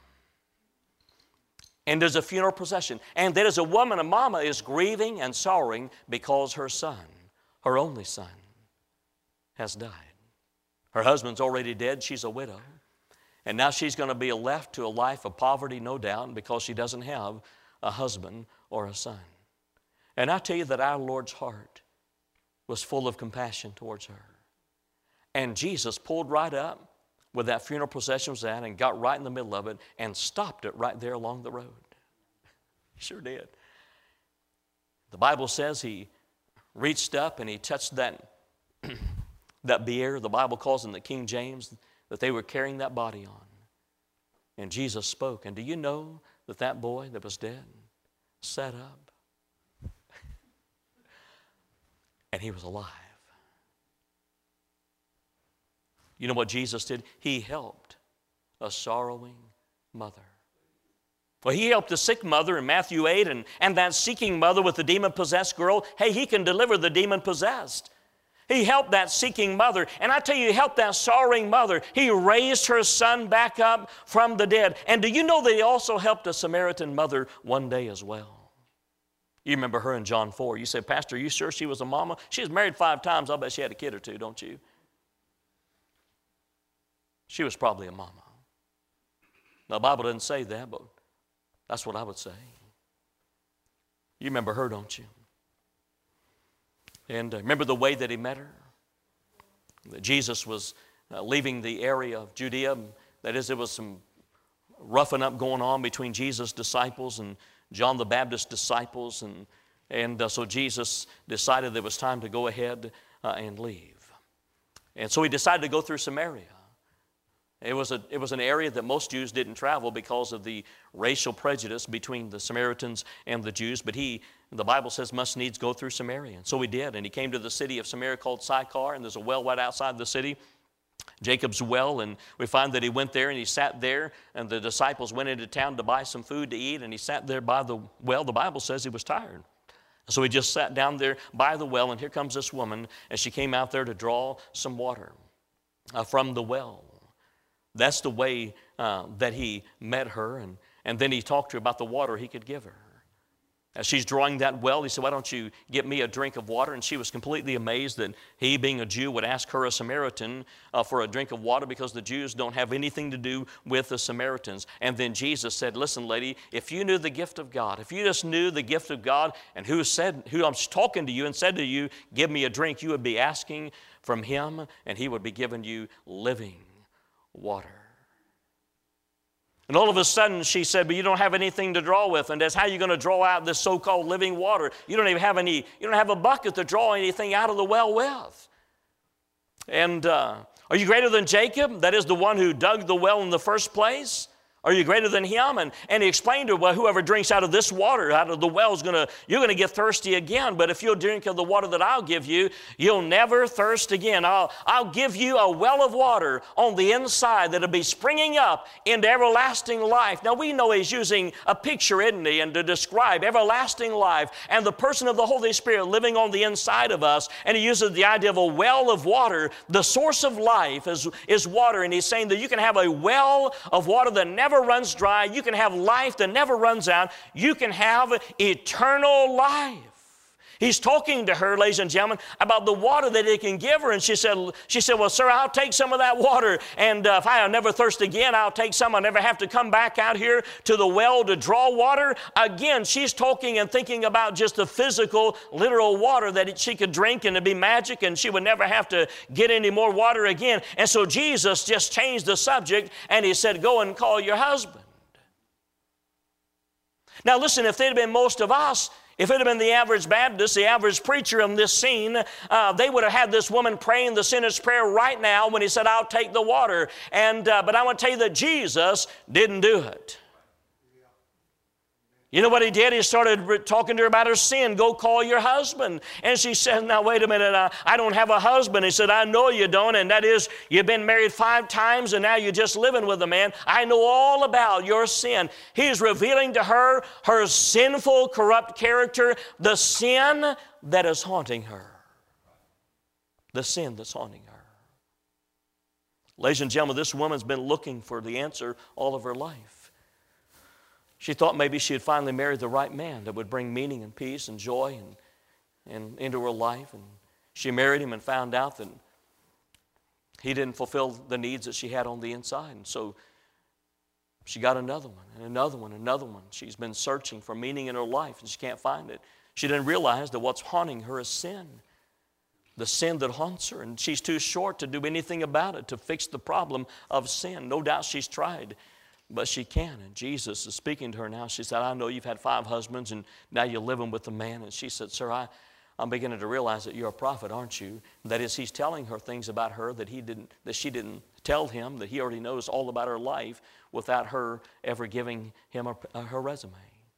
And there's a funeral procession. And there is a woman, a mama, is grieving and sorrowing because her son, her only son, has died. Her husband's already dead. She's a widow. And now she's going to be left to a life of poverty, no doubt, because she doesn't have a husband or a son. And I tell you that our Lord's heart was full of compassion towards her. And Jesus pulled right up where that funeral procession was at and got right in the middle of it and stopped it right there along the road. He sure did. The Bible says he reached up and he touched that that bier. The Bible calls in the King James that they were carrying that body on. And Jesus spoke. And do you know that that boy that was dead sat up? And he was alive. You know what Jesus did? He helped a sorrowing mother. Well, he helped the sick mother in Matthew eight, and, and that seeking mother with the demon-possessed girl. Hey, he can deliver the demon-possessed. He helped that seeking mother. And I tell you, he helped that sorrowing mother. He raised her son back up from the dead. And do you know that he also helped a Samaritan mother one day as well? You remember her in John four. You said, Pastor, are you sure she was a mama? She was married five times. I'll bet she had a kid or two, don't you? She was probably a mama. Now, the Bible doesn't say that, but that's what I would say. You remember her, don't you? And uh, remember the way that he met her? That Jesus was uh, leaving the area of Judea. That is, there was some roughing up going on between Jesus' disciples and John the Baptist's disciples. And, and uh, so Jesus decided it was time to go ahead uh, and leave. And so he decided to go through Samaria. It was, a, it was an area that most Jews didn't travel because of the racial prejudice between the Samaritans and the Jews. But he, the Bible says, must needs go through Samaria. And so he did. And he came to the city of Samaria called Sychar. And there's a well right outside the city, Jacob's well. And we find that he went there and he sat there. And the disciples went into town to buy some food to eat. And he sat there by the well. The Bible says he was tired. So he just sat down there by the well. And here comes this woman. And she came out there to draw some water uh, from the well. That's the way uh, that he met her, and, and then he talked to her about the water he could give her. As she's drawing that well, he said, why don't you get me a drink of water? And she was completely amazed that he, being a Jew, would ask her, a Samaritan, uh, for a drink of water, because the Jews don't have anything to do with the Samaritans. And then Jesus said, listen, lady, if you knew the gift of God, if you just knew the gift of God and who said, who I'm talking to you and said to you, give me a drink, you would be asking from him, and he would be giving you living water. And all of a sudden she said, but you don't have anything to draw with. And that's how you're going to draw out this so-called living water. You don't even have any, you don't have a bucket to draw anything out of the well with. And uh, are you greater than Jacob? That is the one who dug the well in the first place. Are you greater than him? And, and he explained to her, well, whoever drinks out of this water, out of the well, is gonna, you're going to get thirsty again. But if you'll drink of the water that I'll give you, you'll never thirst again. I'll, I'll give you a well of water on the inside that'll be springing up into everlasting life. Now, we know he's using a picture, isn't he, and to describe everlasting life and the person of the Holy Spirit living on the inside of us. And he uses the idea of a well of water. The source of life is, is water. And he's saying that you can have a well of water that never runs dry. You can have life that never runs out. You can have eternal life. He's talking to her, ladies and gentlemen, about the water that he can give her. And she said, she said, well, sir, I'll take some of that water. And uh, if I'll never thirst again, I'll take some. I'll never have to come back out here to the well to draw water. Again, she's talking and thinking about just the physical, literal water that she could drink and it'd be magic and she would never have to get any more water again. And so Jesus just changed the subject and he said, go and call your husband. Now listen, if they'd have been most of us, if it had been the average Baptist, the average preacher in this scene, uh, they would have had this woman praying the sinner's prayer right now when he said, I'll take the water. And, uh, but I want to tell you that Jesus didn't do it. You know what he did? He started talking to her about her sin. Go call your husband. And she said, now wait a minute, uh, I don't have a husband. He said, I know you don't, and that is you've been married five times and now you're just living with a man. I know all about your sin. He's revealing to her her sinful, corrupt character, the sin that is haunting her. The sin that's haunting her. Ladies and gentlemen, this woman's been looking for the answer all of her life. She thought maybe she had finally married the right man that would bring meaning and peace and joy and, and into her life. And she married him and found out that he didn't fulfill the needs that she had on the inside. And so she got another one and another one and another one. She's been searching for meaning in her life and she can't find it. She didn't realize that what's haunting her is sin. The sin that haunts her. And she's too short to do anything about it, to fix the problem of sin. No doubt she's tried. But she can, and Jesus is speaking to her now. She said, I know you've had five husbands, and now you're living with a man. And she said, sir, I, I'm beginning to realize that you're a prophet, aren't you? That is, he's telling her things about her that, he didn't, that she didn't tell him, that he already knows all about her life without her ever giving him a, a, her resume.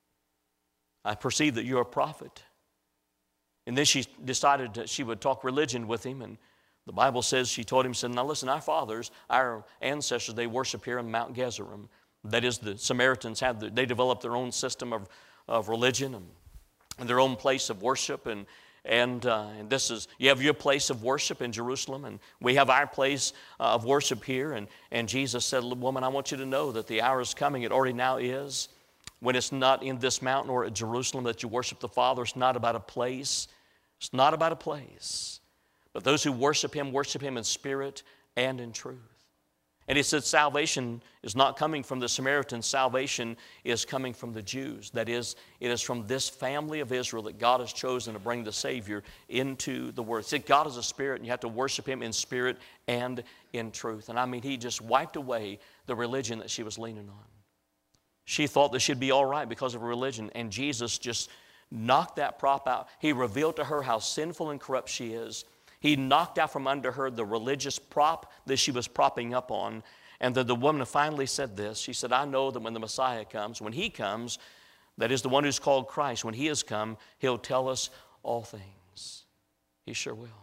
I perceive that you're a prophet. And then she decided that she would talk religion with him, and the Bible says she told him, said, now listen, our fathers, our ancestors, they worship here in Mount Gerizim. That is, the Samaritans had, the, they developed their own system of, of religion and, and their own place of worship. And, and, uh, and this is, you have your place of worship in Jerusalem, and we have our place uh, of worship here. And, and Jesus said, woman, I want you to know that the hour is coming, it already now is, when it's not in this mountain or at Jerusalem that you worship the Father. It's not about a place. It's not about a place. But those who worship Him, worship Him in spirit and in truth. And he said salvation is not coming from the Samaritans. Salvation is coming from the Jews. That is, it is from this family of Israel that God has chosen to bring the Savior into the world. He said God is a spirit, and you have to worship Him in spirit and in truth. And I mean, He just wiped away the religion that she was leaning on. She thought that she'd be all right because of her religion, and Jesus just knocked that prop out. He revealed to her how sinful and corrupt she is. He knocked out from under her the religious prop that she was propping up on. And then the woman finally said this. She said, I know that when the Messiah comes, when He comes, that is the one who's called Christ, when He has come, He'll tell us all things. He sure will.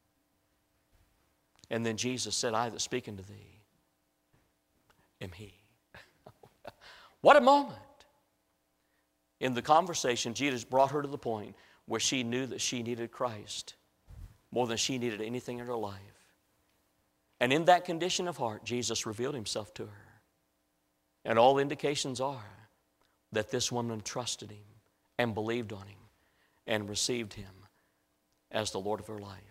And then Jesus said, I that speak unto thee am He. What a moment. In the conversation, Jesus brought her to the point where she knew that she needed Christ more than she needed anything in her life. And in that condition of heart, Jesus revealed Himself to her. And all indications are that this woman trusted Him and believed on Him and received Him as the Lord of her life.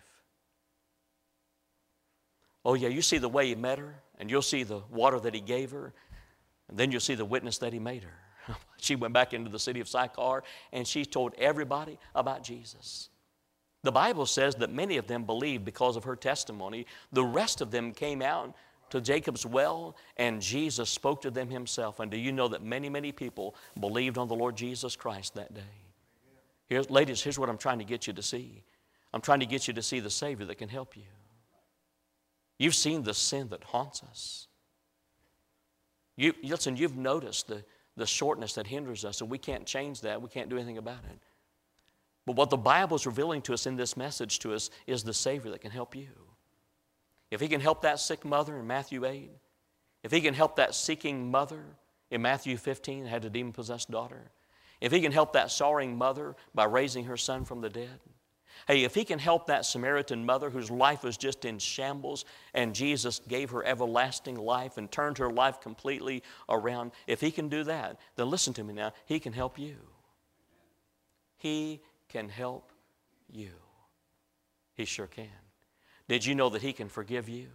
Oh yeah, you see the way He met her, and you'll see the water that He gave her, and then you'll see the witness that He made her. She went back into the city of Sychar, and she told everybody about Jesus. The Bible says that many of them believed because of her testimony. The rest of them came out to Jacob's well, and Jesus spoke to them himself. And do you know that many, many people believed on the Lord Jesus Christ that day? Here's, ladies, here's what I'm trying to get you to see. I'm trying to get you to see the Savior that can help you. You've seen the sin that haunts us. You, listen, you've noticed the, the shortness that hinders us, and we can't change that. We can't do anything about it. But what the Bible is revealing to us in this message to us is the Savior that can help you. If He can help that sick mother in Matthew eight, if He can help that seeking mother in Matthew fifteen that had a demon-possessed daughter, if He can help that sorrowing mother by raising her son from the dead, hey, if He can help that Samaritan mother whose life was just in shambles and Jesus gave her everlasting life and turned her life completely around, if He can do that, then listen to me now, He can help you. He can help you. He sure can. Did you know that He can forgive you?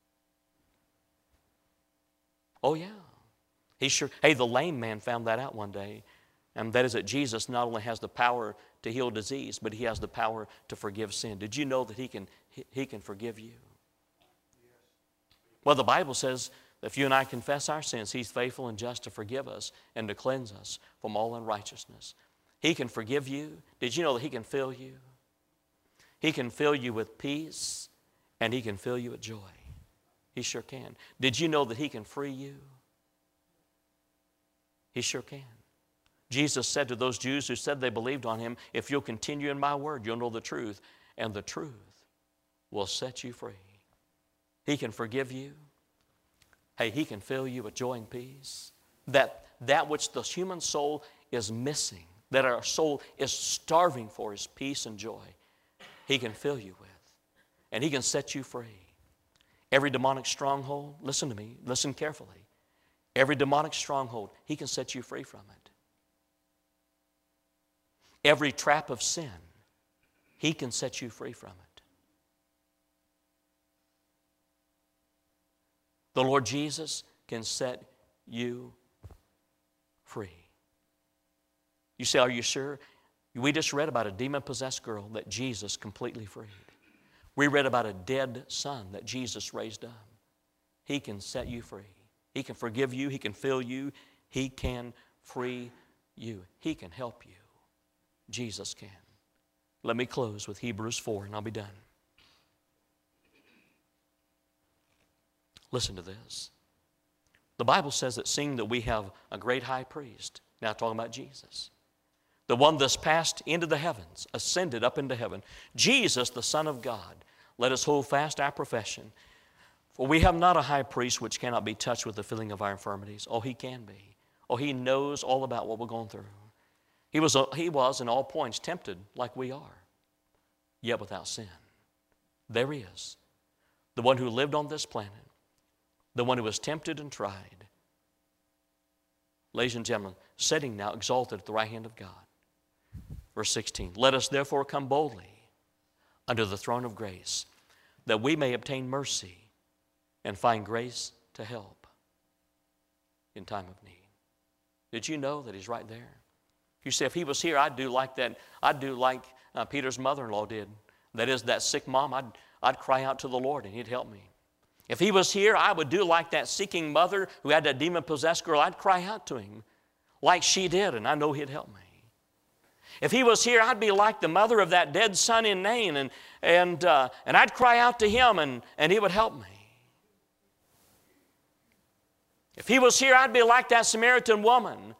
Oh yeah. He sure, hey, the lame man found that out one day. And that is that Jesus not only has the power to heal disease, but He has the power to forgive sin. Did you know that He can, he, he can forgive you? Well, the Bible says that if you and I confess our sins, He's faithful and just to forgive us and to cleanse us from all unrighteousness. He can forgive you. Did you know that He can fill you? He can fill you with peace, and He can fill you with joy. He sure can. Did you know that He can free you? He sure can. Jesus said to those Jews who said they believed on Him, if you'll continue in my word, you'll know the truth, and the truth will set you free. He can forgive you. Hey, He can fill you with joy and peace. That, that which the human soul is missing, that our soul is starving for, is peace and joy. He can fill you with. And He can set you free. Every demonic stronghold, listen to me, listen carefully. Every demonic stronghold, He can set you free from it. Every trap of sin, He can set you free from it. The Lord Jesus can set you free. You say, are you sure? We just read about a demon-possessed girl that Jesus completely freed. We read about a dead son that Jesus raised up. He can set you free. He can forgive you. He can fill you. He can free you. He can help you. Jesus can. Let me close with Hebrews four and I'll be done. Listen to this. The Bible says that seeing that we have a great high priest, now talking about Jesus, the one that's passed into the heavens, ascended up into heaven, Jesus, the Son of God, let us hold fast our profession. For we have not a high priest which cannot be touched with the feeling of our infirmities. Oh, He can be. Oh, He knows all about what we're going through. He was, he was in all points tempted like we are, yet without sin. There He is, the one who lived on this planet, the one who was tempted and tried. Ladies and gentlemen, sitting now exalted at the right hand of God. Verse sixteen, let us therefore come boldly under the throne of grace, that we may obtain mercy and find grace to help in time of need. Did you know that He's right there? You say, if He was here, I'd do like that. I'd do like uh, Peter's mother-in-law did. That is, that sick mom, I'd, I'd cry out to the Lord and He'd help me. If He was here, I would do like that seeking mother who had that demon-possessed girl. I'd cry out to Him like she did, and I know He'd help me. If He was here, I'd be like the mother of that dead son in Nain, and, and, uh, and I'd cry out to Him, and, and He would help me. If He was here, I'd be like that Samaritan woman.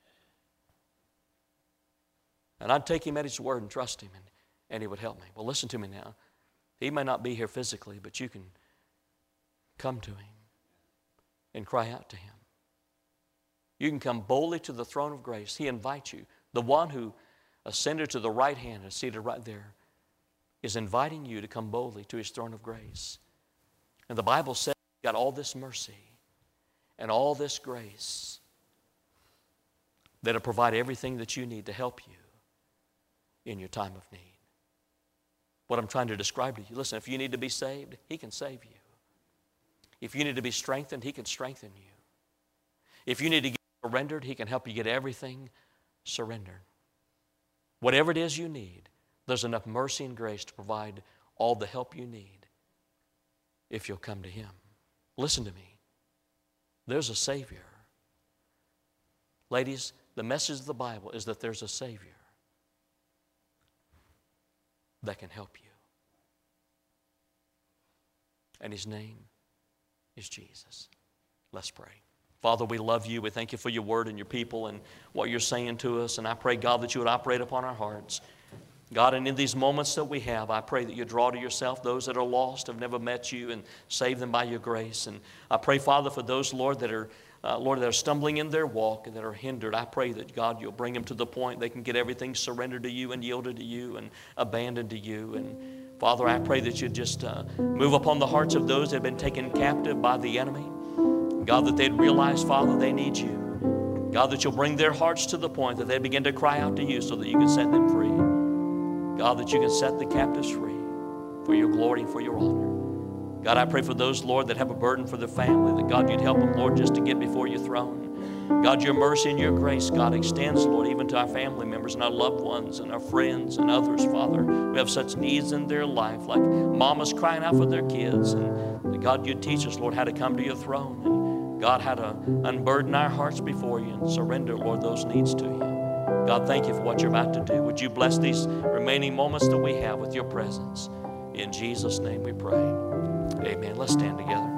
And I'd take Him at His word and trust Him, and, and He would help me. Well, listen to me now. He may not be here physically, but you can come to Him and cry out to Him. You can come boldly to the throne of grace. He invites you. The one who ascended to the right hand and seated right there is inviting you to come boldly to His throne of grace. And the Bible says He's got all this mercy and all this grace that'll provide everything that you need to help you in your time of need. What I'm trying to describe to you, listen, if you need to be saved, He can save you. If you need to be strengthened, He can strengthen you. If you need to get surrendered, He can help you get everything surrendered. Whatever it is you need, there's enough mercy and grace to provide all the help you need if you'll come to Him. Listen to me. There's a Savior. Ladies, the message of the Bible is that there's a Savior that can help you. And His name is Jesus. Let's pray. Father, we love you. We thank you for your word and your people and what you're saying to us. And I pray, God, that you would operate upon our hearts. God, and in these moments that we have, I pray that you draw to yourself those that are lost, have never met you, and save them by your grace. And I pray, Father, for those, Lord, that are, uh, Lord, that are stumbling in their walk and that are hindered. I pray that, God, you'll bring them to the point they can get everything surrendered to you and yielded to you and abandoned to you. And Father, I pray that you'd just uh, move upon the hearts of those that have been taken captive by the enemy. God, that they'd realize, Father, they need you. God, that you'll bring their hearts to the point that they begin to cry out to you so that you can set them free. God, that you can set the captives free for your glory and for your honor. God, I pray for those, Lord, that have a burden for their family, that God, you'd help them, Lord, just to get before your throne. God, your mercy and your grace, God, extends, Lord, even to our family members and our loved ones and our friends and others, Father, who have such needs in their life, like mamas crying out for their kids. And God, you teach us, Lord, how to come to your throne. And God, how to unburden our hearts before you and surrender, Lord, those needs to you. God, thank you for what you're about to do. Would you bless these remaining moments that we have with your presence? In Jesus' name we pray. Amen. Let's stand together.